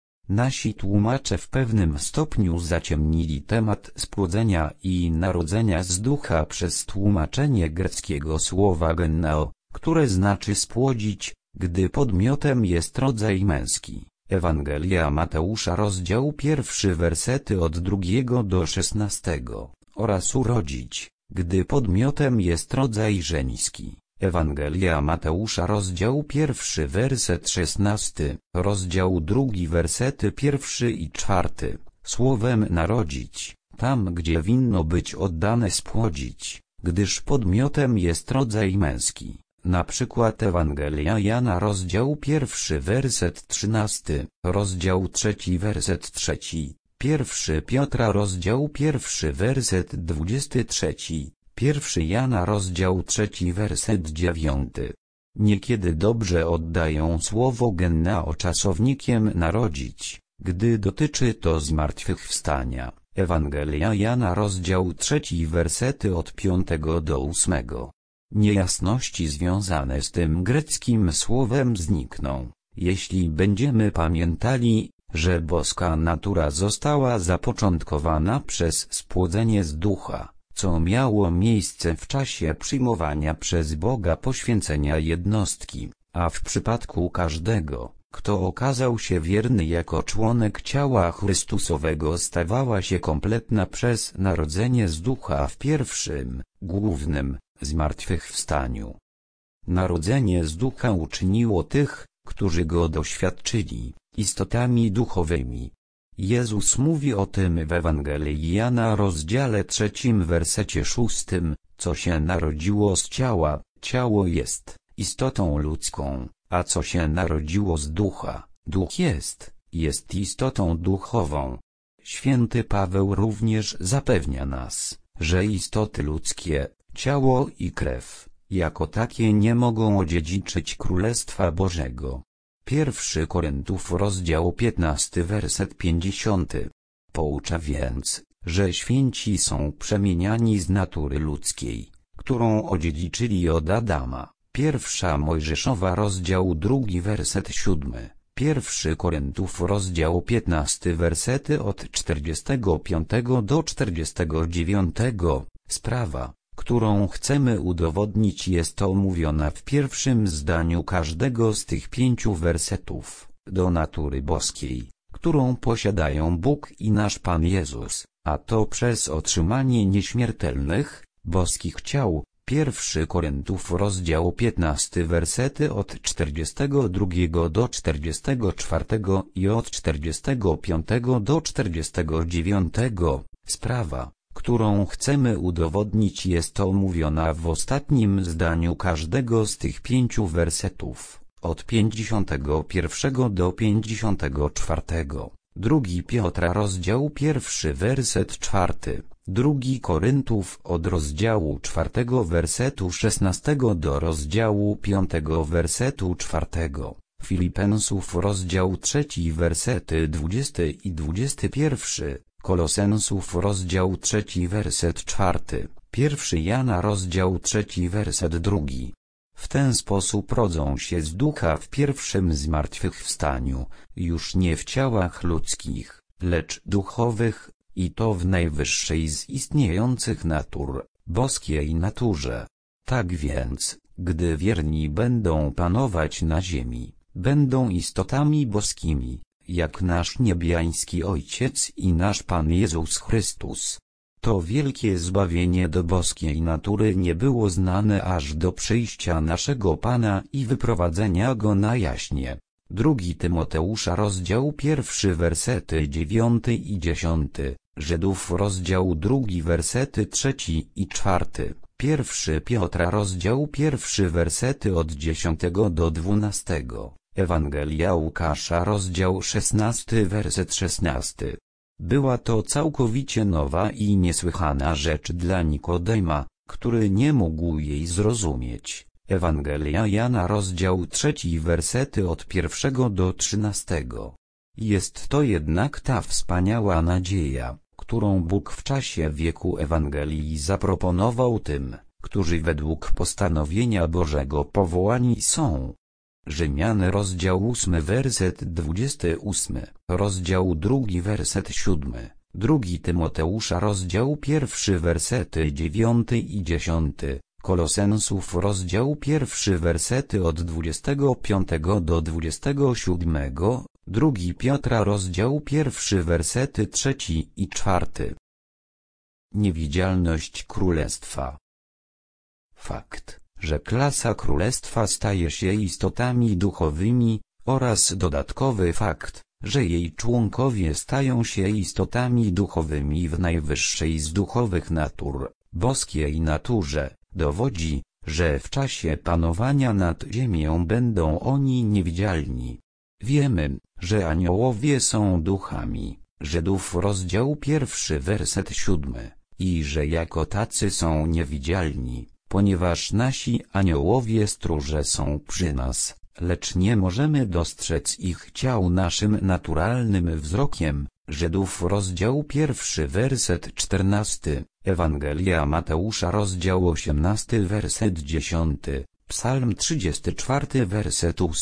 Nasi tłumacze w pewnym stopniu zaciemnili temat spłodzenia i narodzenia z ducha przez tłumaczenie greckiego słowa gennao, które znaczy spłodzić, gdy podmiotem jest rodzaj męski. Ewangelia Mateusza rozdział pierwszy wersety od drugiego do szesnastego, oraz urodzić, gdy podmiotem jest rodzaj żeński. Ewangelia Mateusza rozdział pierwszy werset szesnasty, rozdział drugi wersety pierwszy i czwarty, słowem narodzić, tam gdzie winno być oddane spłodzić, gdyż podmiotem jest rodzaj męski. Na przykład Ewangelia Jana rozdział pierwszy werset trzynasty, rozdział trzeci werset trzeci, pierwszy Piotra rozdział pierwszy werset dwudziesty trzeci, pierwszy Jana rozdział trzeci werset dziewiąty. Niekiedy dobrze oddają słowo gennao czasownikiem narodzić, gdy dotyczy to zmartwychwstania. Ewangelia Jana rozdział trzeci wersety od piątego do ósmego. Niejasności związane z tym greckim słowem znikną, Jeśli będziemy pamiętali, że boska natura została zapoczątkowana przez spłodzenie z ducha, co miało miejsce w czasie przyjmowania przez Boga poświęcenia jednostki, a w przypadku każdego, kto okazał się wierny jako członek ciała Chrystusowego, stawała się kompletna przez narodzenie z ducha w pierwszym, głównym, zmartwychwstaniu. Narodzenie z ducha uczyniło tych, którzy go doświadczyli, istotami duchowymi. Jezus mówi o tym w Ewangelii Jana rozdziale trzecim wersecie szóstym, co się narodziło z ciała, ciało jest istotą ludzką, a co się narodziło z ducha, duch jest, jest istotą duchową. Święty Paweł również zapewnia nas, że istoty ludzkie, ciało i krew, jako takie nie mogą odziedziczyć Królestwa Bożego. Pierwszy Koryntiów rozdział piętnasty werset pięćdziesiąty. Poucza więc, że święci są przemieniani z natury ludzkiej, którą odziedziczyli od Adama. Pierwsza Mojżeszowa rozdział drugi werset siódmy. Pierwszy Koryntiów rozdział piętnasty wersety od czterdziestego piątego do czterdziestego dziewiątego. Sprawa, którą chcemy udowodnić, jest omówiona w pierwszym zdaniu każdego z tych pięciu wersetów, do natury boskiej, którą posiadają Bóg i nasz Pan Jezus, a to przez otrzymanie nieśmiertelnych, boskich ciał. Pierwszy Koryntiów rozdział piętnasty wersety od czterdziestego drugiego do czterdziestego czwartego i od czterdziestego piątego do czterdziestego dziewiątego. Sprawa, którą chcemy udowodnić, jest omówiona w ostatnim zdaniu każdego z tych pięciu wersetów, od pięćdziesiątego pierwszego do pięćdziesiątego czwartego. Drugi Piotra rozdział pierwszy werset czwarty. Drugi Koryntów od rozdziału czwartego wersetu szesnastego do rozdziału piątego wersetu czwartego. Filipensów rozdział trzeci wersety dwudziesty i dwudziesty pierwszy. Kolosensów rozdział trzeci werset czwarty. Pierwszy Jana rozdział trzeci werset drugi. W ten sposób rodzą się z ducha w pierwszym zmartwychwstaniu, już nie w ciałach ludzkich, lecz duchowych, i to w najwyższej z istniejących natur, boskiej naturze. Tak więc, gdy wierni będą panować na ziemi, będą istotami boskimi, jak nasz niebiański Ojciec i nasz Pan Jezus Chrystus. To wielkie zbawienie do boskiej natury nie było znane aż do przyjścia naszego Pana i wyprowadzenia Go na jaśnie. Drugi Tymoteusza rozdział pierwszy wersety dziewiąty i dziesiąty, Żydów rozdział drugi wersety trzeci i czwarty, pierwszy Piotra rozdział pierwszy wersety od dziesiątego do dwunastego, Ewangelia Łukasza rozdział szesnasty werset szesnasty. Była to całkowicie nowa i niesłychana rzecz dla Nikodema, który nie mógł jej zrozumieć. Ewangelia Jana rozdział trzeci wersety od pierwszego do trzynastego. Jest to jednak ta wspaniała nadzieja, którą Bóg w czasie wieku Ewangelii zaproponował tym, którzy według postanowienia Bożego powołani są. Rzymian rozdział ósmy werset dwudziesty ósmy, rozdział drugi werset siódmy, drugi Tymoteusza rozdział pierwszy wersety dziewiąty i dziesiąty, Kolosensów rozdział pierwszy wersety od dwudziestego piątego do dwudziestego siódmego, drugi Piotra rozdział pierwszy wersety trzeci i czwarty. Niewidzialność Królestwa. Fakt, że klasa Królestwa staje się istotami duchowymi, oraz dodatkowy fakt, że jej członkowie stają się istotami duchowymi w najwyższej z duchowych natur, boskiej naturze, dowodzi, że w czasie panowania nad ziemią będą oni niewidzialni. Wiemy, że aniołowie są duchami, Żydów rozdział pierwszy werset siódmy, i że jako tacy są niewidzialni, ponieważ nasi aniołowie stróże są przy nas, lecz nie możemy dostrzec ich ciał naszym naturalnym wzrokiem. Żydów rozdział pierwszy werset czternasty, Ewangelia Mateusza rozdział osiemnasty werset dziesiąty, Psalm trzydziesty czwarty werset ósmy,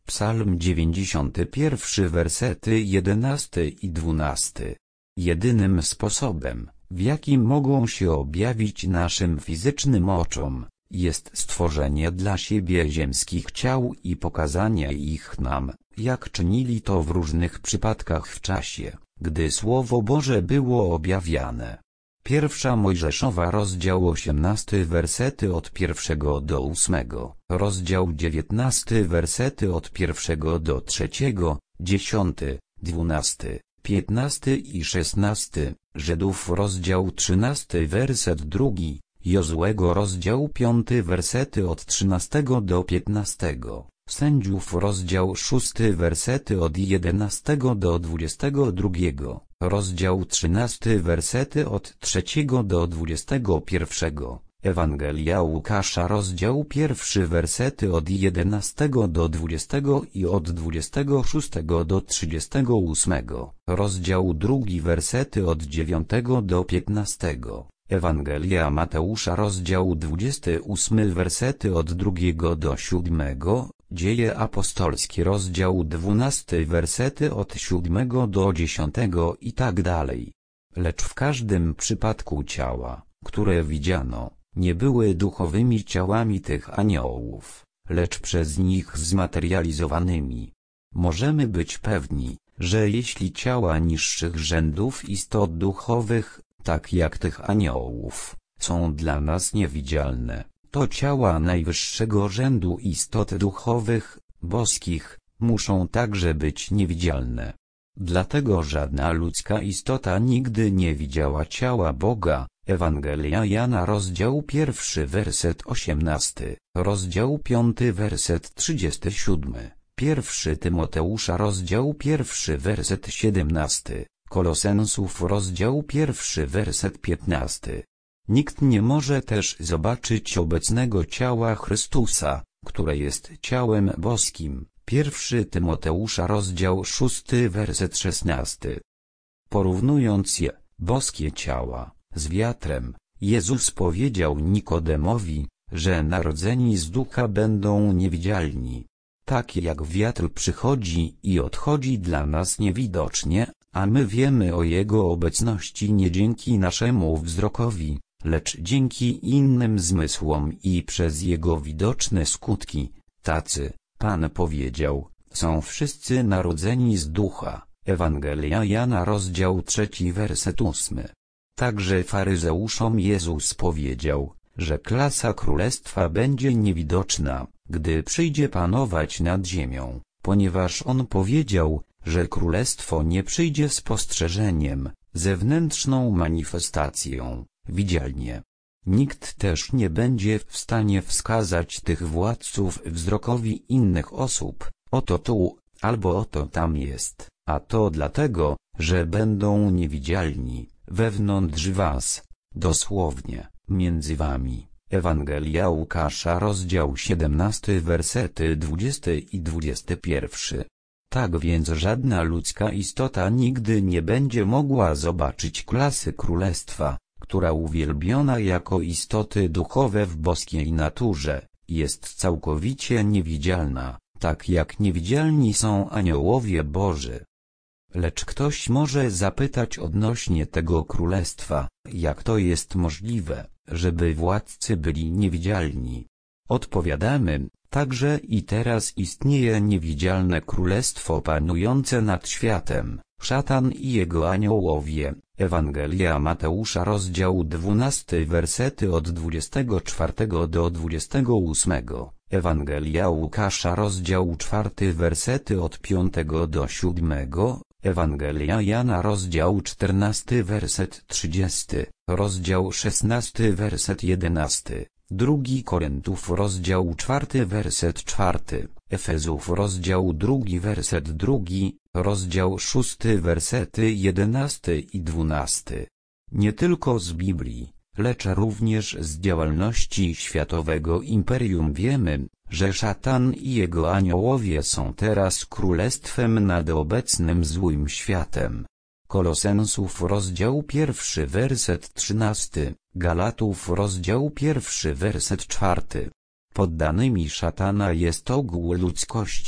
Psalm dziewięćdziesiąty pierwszy wersety jedenasty i dwunasty. Jedynym sposobem, w jakim mogą się objawić naszym fizycznym oczom, jest stworzenie dla siebie ziemskich ciał i pokazanie ich nam, jak czynili to w różnych przypadkach w czasie, gdy Słowo Boże było objawiane. Pierwsza Mojżeszowa rozdział osiemnasty wersety od pierwszego do ósmego, rozdział dziewiętnasty wersety od pierwszego do trzeciego, dziesiąty, dwunasty, piętnasty i szesnasty, Żydów rozdział trzynasty werset drugi, Jozłego rozdział piąty wersety od trzynastego do piętnastego, Sędziów rozdział szósty wersety od jedenastego do dwudziestego drugiego, rozdział trzynasty wersety od trzeciego do dwudziestego pierwszego, Ewangelia Łukasza rozdział pierwszy wersety od jedenastego do dwudziestego i od dwudziestego szóstego do trzydziestego ósmego, rozdział drugi wersety od dziewiątego do piętnastego. Ewangelia Mateusza rozdział dwudziesty ósmy wersety od drugiego do siódmego, Dzieje apostolskie rozdział dwunasty wersety od siódmego do dziesiątego i tak dalej. Lecz w każdym przypadku ciała, które widziano, nie były duchowymi ciałami tych aniołów, lecz przez nich zmaterializowanymi. Możemy być pewni, że jeśli ciała niższych rzędów istot duchowych, tak jak tych aniołów, są dla nas niewidzialne, to ciała najwyższego rzędu istot duchowych, boskich, muszą także być niewidzialne. Dlatego żadna ludzka istota nigdy nie widziała ciała Boga. Ewangelia Jana rozdział pierwszy werset osiemnasty, rozdział piąty werset trzydziesty siódmy, pierwszy Tymoteusza rozdział pierwszy werset siedemnasty, Kolosensów rozdział pierwszy werset piętnasty. Nikt nie może też zobaczyć obecnego ciała Chrystusa, które jest ciałem boskim. Pierwszy Tymoteusza rozdział szósty werset szesnasty. Porównując je, boskie ciała, z wiatrem, Jezus powiedział Nikodemowi, że narodzeni z ducha będą niewidzialni. Tak jak wiatr przychodzi i odchodzi dla nas niewidocznie, a my wiemy o jego obecności nie dzięki naszemu wzrokowi, lecz dzięki innym zmysłom i przez jego widoczne skutki, tacy, Pan powiedział, są wszyscy narodzeni z ducha. Ewangelia Jana rozdział trzeci werset ósmy. Także faryzeuszom Jezus powiedział, że klasa królestwa będzie niewidoczna, gdy przyjdzie panować nad ziemią, ponieważ on powiedział, że królestwo nie przyjdzie spostrzeżeniem, zewnętrzną manifestacją, widzialnie. Nikt też nie będzie w stanie wskazać tych władców wzrokowi innych osób, oto tu, albo oto tam jest, a to dlatego, że będą niewidzialni, wewnątrz was, dosłownie, między wami. Ewangelia Łukasza rozdział siedemnasty wersety dwudziesty i dwudziesty pierwszy. Tak więc żadna ludzka istota nigdy nie będzie mogła zobaczyć klasy królestwa, która uwielbiona jako istoty duchowe w boskiej naturze, jest całkowicie niewidzialna, tak jak niewidzialni są aniołowie Boży. Lecz ktoś może zapytać odnośnie tego królestwa, jak to jest możliwe, żeby władcy byli niewidzialni. Odpowiadamy, także i teraz istnieje niewidzialne królestwo panujące nad światem, szatan i jego aniołowie. Ewangelia Mateusza rozdział dwunasty wersety od dwudziestego czwartego do dwudziestego ósmego, Ewangelia Łukasza rozdział czwarty wersety od piątego do siódmego, Ewangelia Jana rozdział czternasty werset trzydziesty, rozdział szesnasty werset jedenasty, drugi Koryntów rozdział czwarty werset czwarty, Efezów rozdział drugi werset drugi, rozdział szósty wersety jedenasty i dwunasty. Nie tylko z Biblii, lecz również z działalności światowego imperium wiemy, że szatan i jego aniołowie są teraz królestwem nad obecnym złym światem. Kolosensów rozdział pierwszy werset trzynasty, Galatów rozdział pierwszy werset czwarty. Poddanymi szatana jest ogół ludzkości,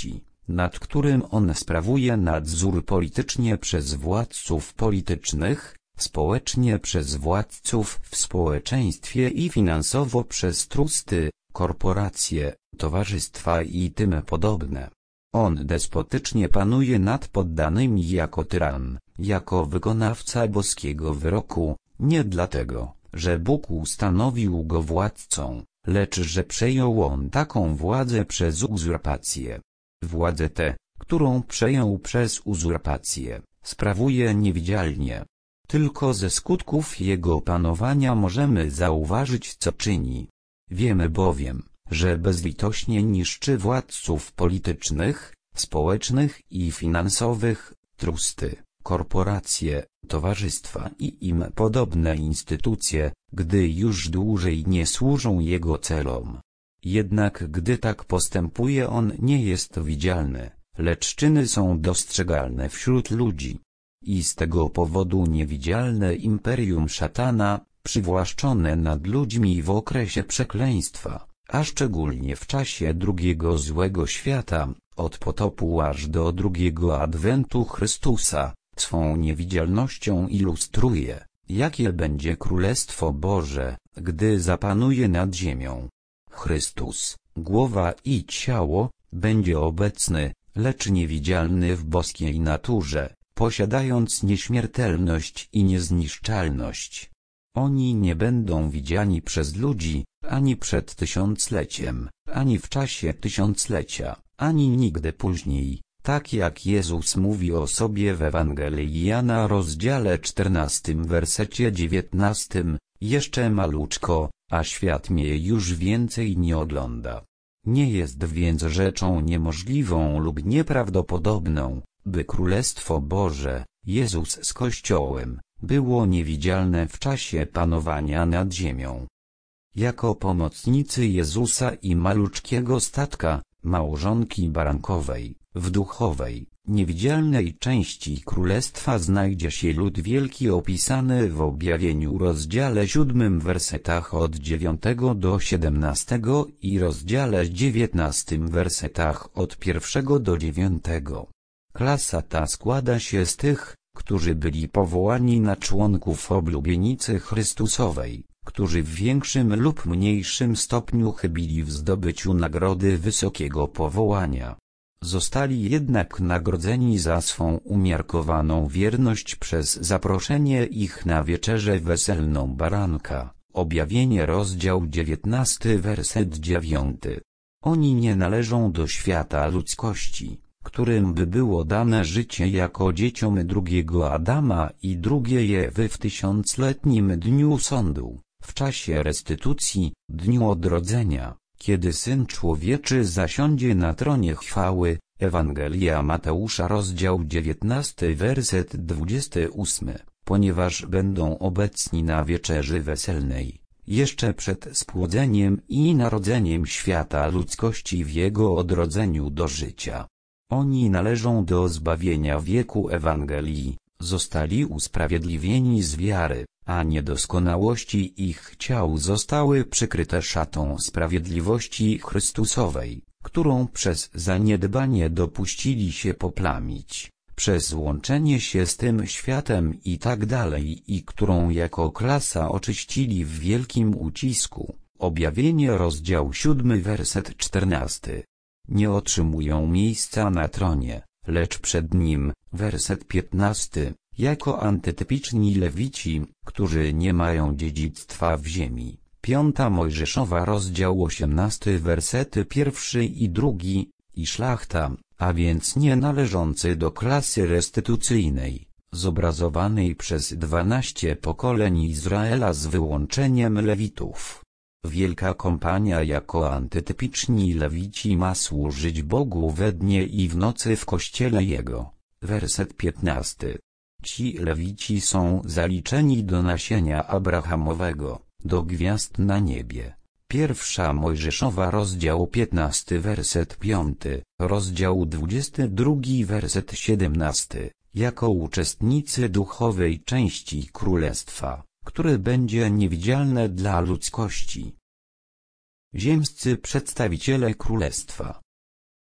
nad którym on sprawuje nadzór politycznie przez władców politycznych, społecznie przez władców w społeczeństwie i finansowo przez trusty, korporacje, towarzystwa i tym podobne. On despotycznie panuje nad poddanymi jako tyran, jako wykonawca boskiego wyroku, nie dlatego, że Bóg ustanowił go władcą, lecz że przejął on taką władzę przez uzurpację. Władzę tę, którą przejął przez uzurpację, sprawuje niewidzialnie. Tylko ze skutków jego panowania możemy zauważyć, co czyni. Wiemy bowiem, że bezlitośnie niszczy władców politycznych, społecznych i finansowych, trusty, korporacje, towarzystwa i im podobne instytucje, gdy już dłużej nie służą jego celom. Jednak gdy tak postępuje, on nie jest widzialny, lecz czyny są dostrzegalne wśród ludzi. I z tego powodu niewidzialne imperium szatana, przywłaszczone nad ludźmi w okresie przekleństwa, a szczególnie w czasie drugiego złego świata, od potopu aż do drugiego adwentu Chrystusa, swą niewidzialnością ilustruje, jakie będzie Królestwo Boże, gdy zapanuje nad ziemią. Chrystus, głowa i ciało, będzie obecny, lecz niewidzialny w boskiej naturze, posiadając nieśmiertelność i niezniszczalność. Oni nie będą widziani przez ludzi, ani przed tysiącleciem, ani w czasie tysiąclecia, ani nigdy później, tak jak Jezus mówi o sobie w Ewangelii Jana rozdziale czternastym wersecie dziewiętnastym, jeszcze maluczko, a świat mnie już więcej nie ogląda. Nie jest więc rzeczą niemożliwą lub nieprawdopodobną, by Królestwo Boże, Jezus z Kościołem, było niewidzialne w czasie panowania nad ziemią. Jako pomocnicy Jezusa i maluczkiego statka, małżonki barankowej, w duchowej, niewidzialnej części Królestwa znajdzie się lud wielki opisany w Objawieniu rozdziale siódmym wersetach od dziewiątego do siedemnastego i rozdziale dziewiętnastym wersetach od pierwszego do dziewiątego. Klasa ta składa się z tych, którzy byli powołani na członków oblubienicy Chrystusowej, którzy w większym lub mniejszym stopniu chybili w zdobyciu nagrody wysokiego powołania. Zostali jednak nagrodzeni za swą umiarkowaną wierność przez zaproszenie ich na wieczerzę weselną baranka. Objawienie rozdział dziewiętnasty werset dziewiąty. Oni nie należą do świata ludzkości, którym by było dane życie jako dzieciom drugiego Adama i drugiej Ewy w tysiącletnim dniu sądu, w czasie restytucji, dniu odrodzenia, kiedy Syn Człowieczy zasiądzie na tronie chwały. Ewangelia Mateusza rozdział dziewiętnasty werset dwudziesty ósmy, ponieważ będą obecni na wieczerzy weselnej, jeszcze przed spłodzeniem i narodzeniem świata ludzkości w jego odrodzeniu do życia. Oni należą do zbawienia wieku Ewangelii, zostali usprawiedliwieni z wiary, a niedoskonałości ich ciał zostały przykryte szatą sprawiedliwości Chrystusowej, którą przez zaniedbanie dopuścili się poplamić, przez łączenie się z tym światem i tak dalej i którą jako klasa oczyścili w wielkim ucisku. Objawienie rozdział siódmy werset czternasty. Nie otrzymują miejsca na tronie, lecz przed nim, werset piętnasty, jako antytypiczni lewici, którzy nie mają dziedzictwa w ziemi. Piąta Mojżeszowa rozdział osiemnasty wersety pierwszy i drugi, i szlachta, a więc nie należący do klasy restytucyjnej, zobrazowanej przez dwanaście pokoleń Izraela z wyłączeniem Lewitów. Wielka kompania jako antytypiczni lewici ma służyć Bogu we dnie i w nocy w kościele Jego. Werset piętnasty. Ci lewici są zaliczeni do nasienia Abrahamowego, do gwiazd na niebie. Pierwsza Mojżeszowa rozdział piętnasty werset piąty, rozdział dwudziesty drugi werset siedemnasty, jako uczestnicy duchowej części Królestwa, które będzie niewidzialne dla ludzkości. Ziemscy przedstawiciele Królestwa.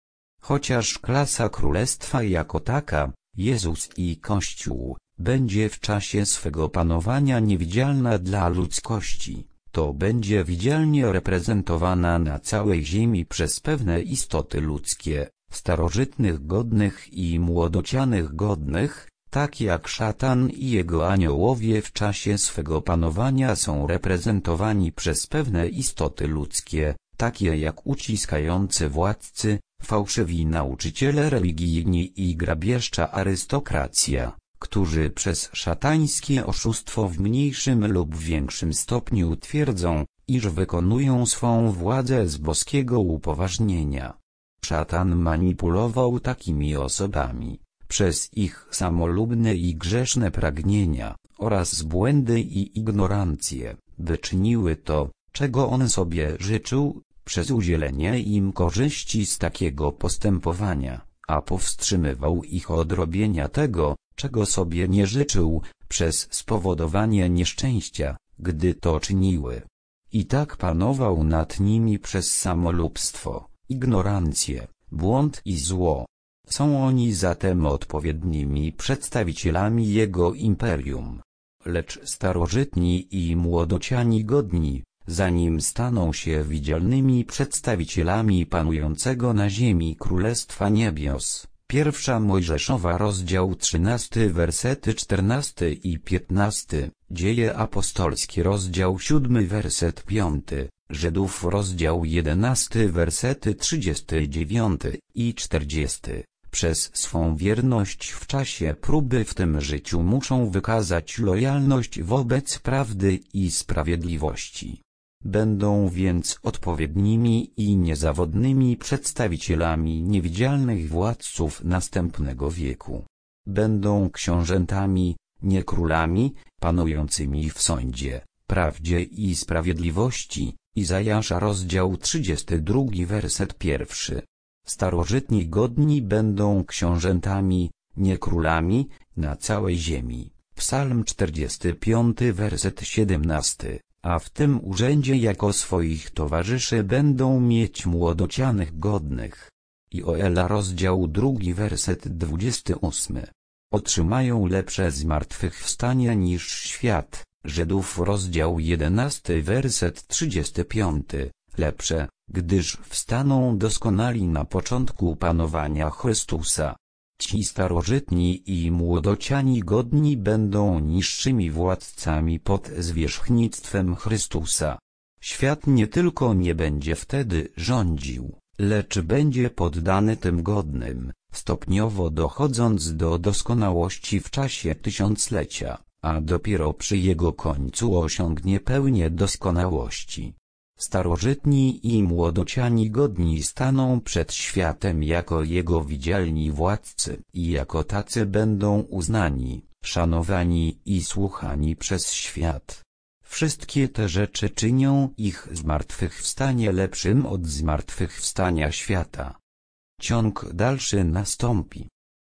Chociaż klasa królestwa jako taka, Jezus i Kościół, będzie w czasie swego panowania niewidzialna dla ludzkości, to będzie widzialnie reprezentowana na całej ziemi przez pewne istoty ludzkie, starożytnych godnych i młodocianych godnych, tak jak szatan i jego aniołowie w czasie swego panowania są reprezentowani przez pewne istoty ludzkie, takie jak uciskający władcy, fałszywi nauczyciele religijni i grabieżcza arystokracja, którzy przez szatańskie oszustwo w mniejszym lub większym stopniu twierdzą, iż wykonują swą władzę z boskiego upoważnienia. Szatan manipulował takimi osobami, przez ich samolubne i grzeszne pragnienia, oraz błędy i ignorancję, by czyniły to, czego on sobie życzył, przez udzielenie im korzyści z takiego postępowania, a powstrzymywał ich od robienia tego, czego sobie nie życzył, przez spowodowanie nieszczęścia, gdy to czyniły. I tak panował nad nimi przez samolubstwo, ignorancję, błąd i zło. Są oni zatem odpowiednimi przedstawicielami jego imperium. Lecz starożytni i młodociani godni, zanim staną się widzialnymi przedstawicielami panującego na ziemi Królestwa Niebios. Pierwsza Mojżeszowa rozdział trzynasty wersety czternasty i piętnasty, Dzieje apostolskie rozdział siódmy werset piąty, Żydów rozdział jedenasty wersety trzydziesty dziewiąty i czterdziesty. Przez swą wierność w czasie próby w tym życiu muszą wykazać lojalność wobec prawdy i sprawiedliwości. Będą więc odpowiednimi i niezawodnymi przedstawicielami niewidzialnych władców następnego wieku. Będą książętami, nie królami, panującymi w sądzie, prawdzie i sprawiedliwości. Izajasza rozdział trzydziesty drugi werset pierwszy. Starożytni godni będą książętami, nie królami, na całej ziemi. Psalm czterdziesty piąty werset siedemnasty. A w tym urzędzie jako swoich towarzyszy będą mieć młodocianych godnych. Joela rozdział drugi werset dwudziesty ósmy. Otrzymają lepsze zmartwychwstanie niż świat. Żydów rozdział jedenasty werset trzydziesty piąty. Lepsze, gdyż wstaną doskonali na początku panowania Chrystusa. Ci starożytni i młodociani godni będą niższymi władcami pod zwierzchnictwem Chrystusa. Świat nie tylko nie będzie wtedy rządził, lecz będzie poddany tym godnym, stopniowo dochodząc do doskonałości w czasie tysiąclecia, a dopiero przy jego końcu osiągnie pełnię doskonałości. Starożytni i młodociani godni staną przed światem jako jego widzialni władcy i jako tacy będą uznani, szanowani i słuchani przez świat. Wszystkie te rzeczy czynią ich zmartwychwstanie lepszym od zmartwychwstania świata. Ciąg dalszy nastąpi.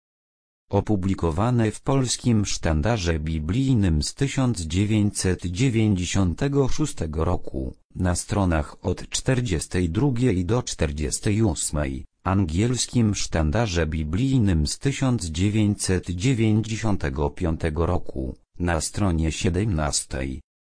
Opublikowane w Polskim Sztandarze Biblijnym z tysiąc dziewięćset dziewięćdziesiątego szóstego roku, na stronach od czterdziestej drugiej do czterdziestej ósmej, Angielskim Sztandarze Biblijnym z tysiąc dziewięćset dziewięćdziesiątego piątego roku, na stronie siedemnastej.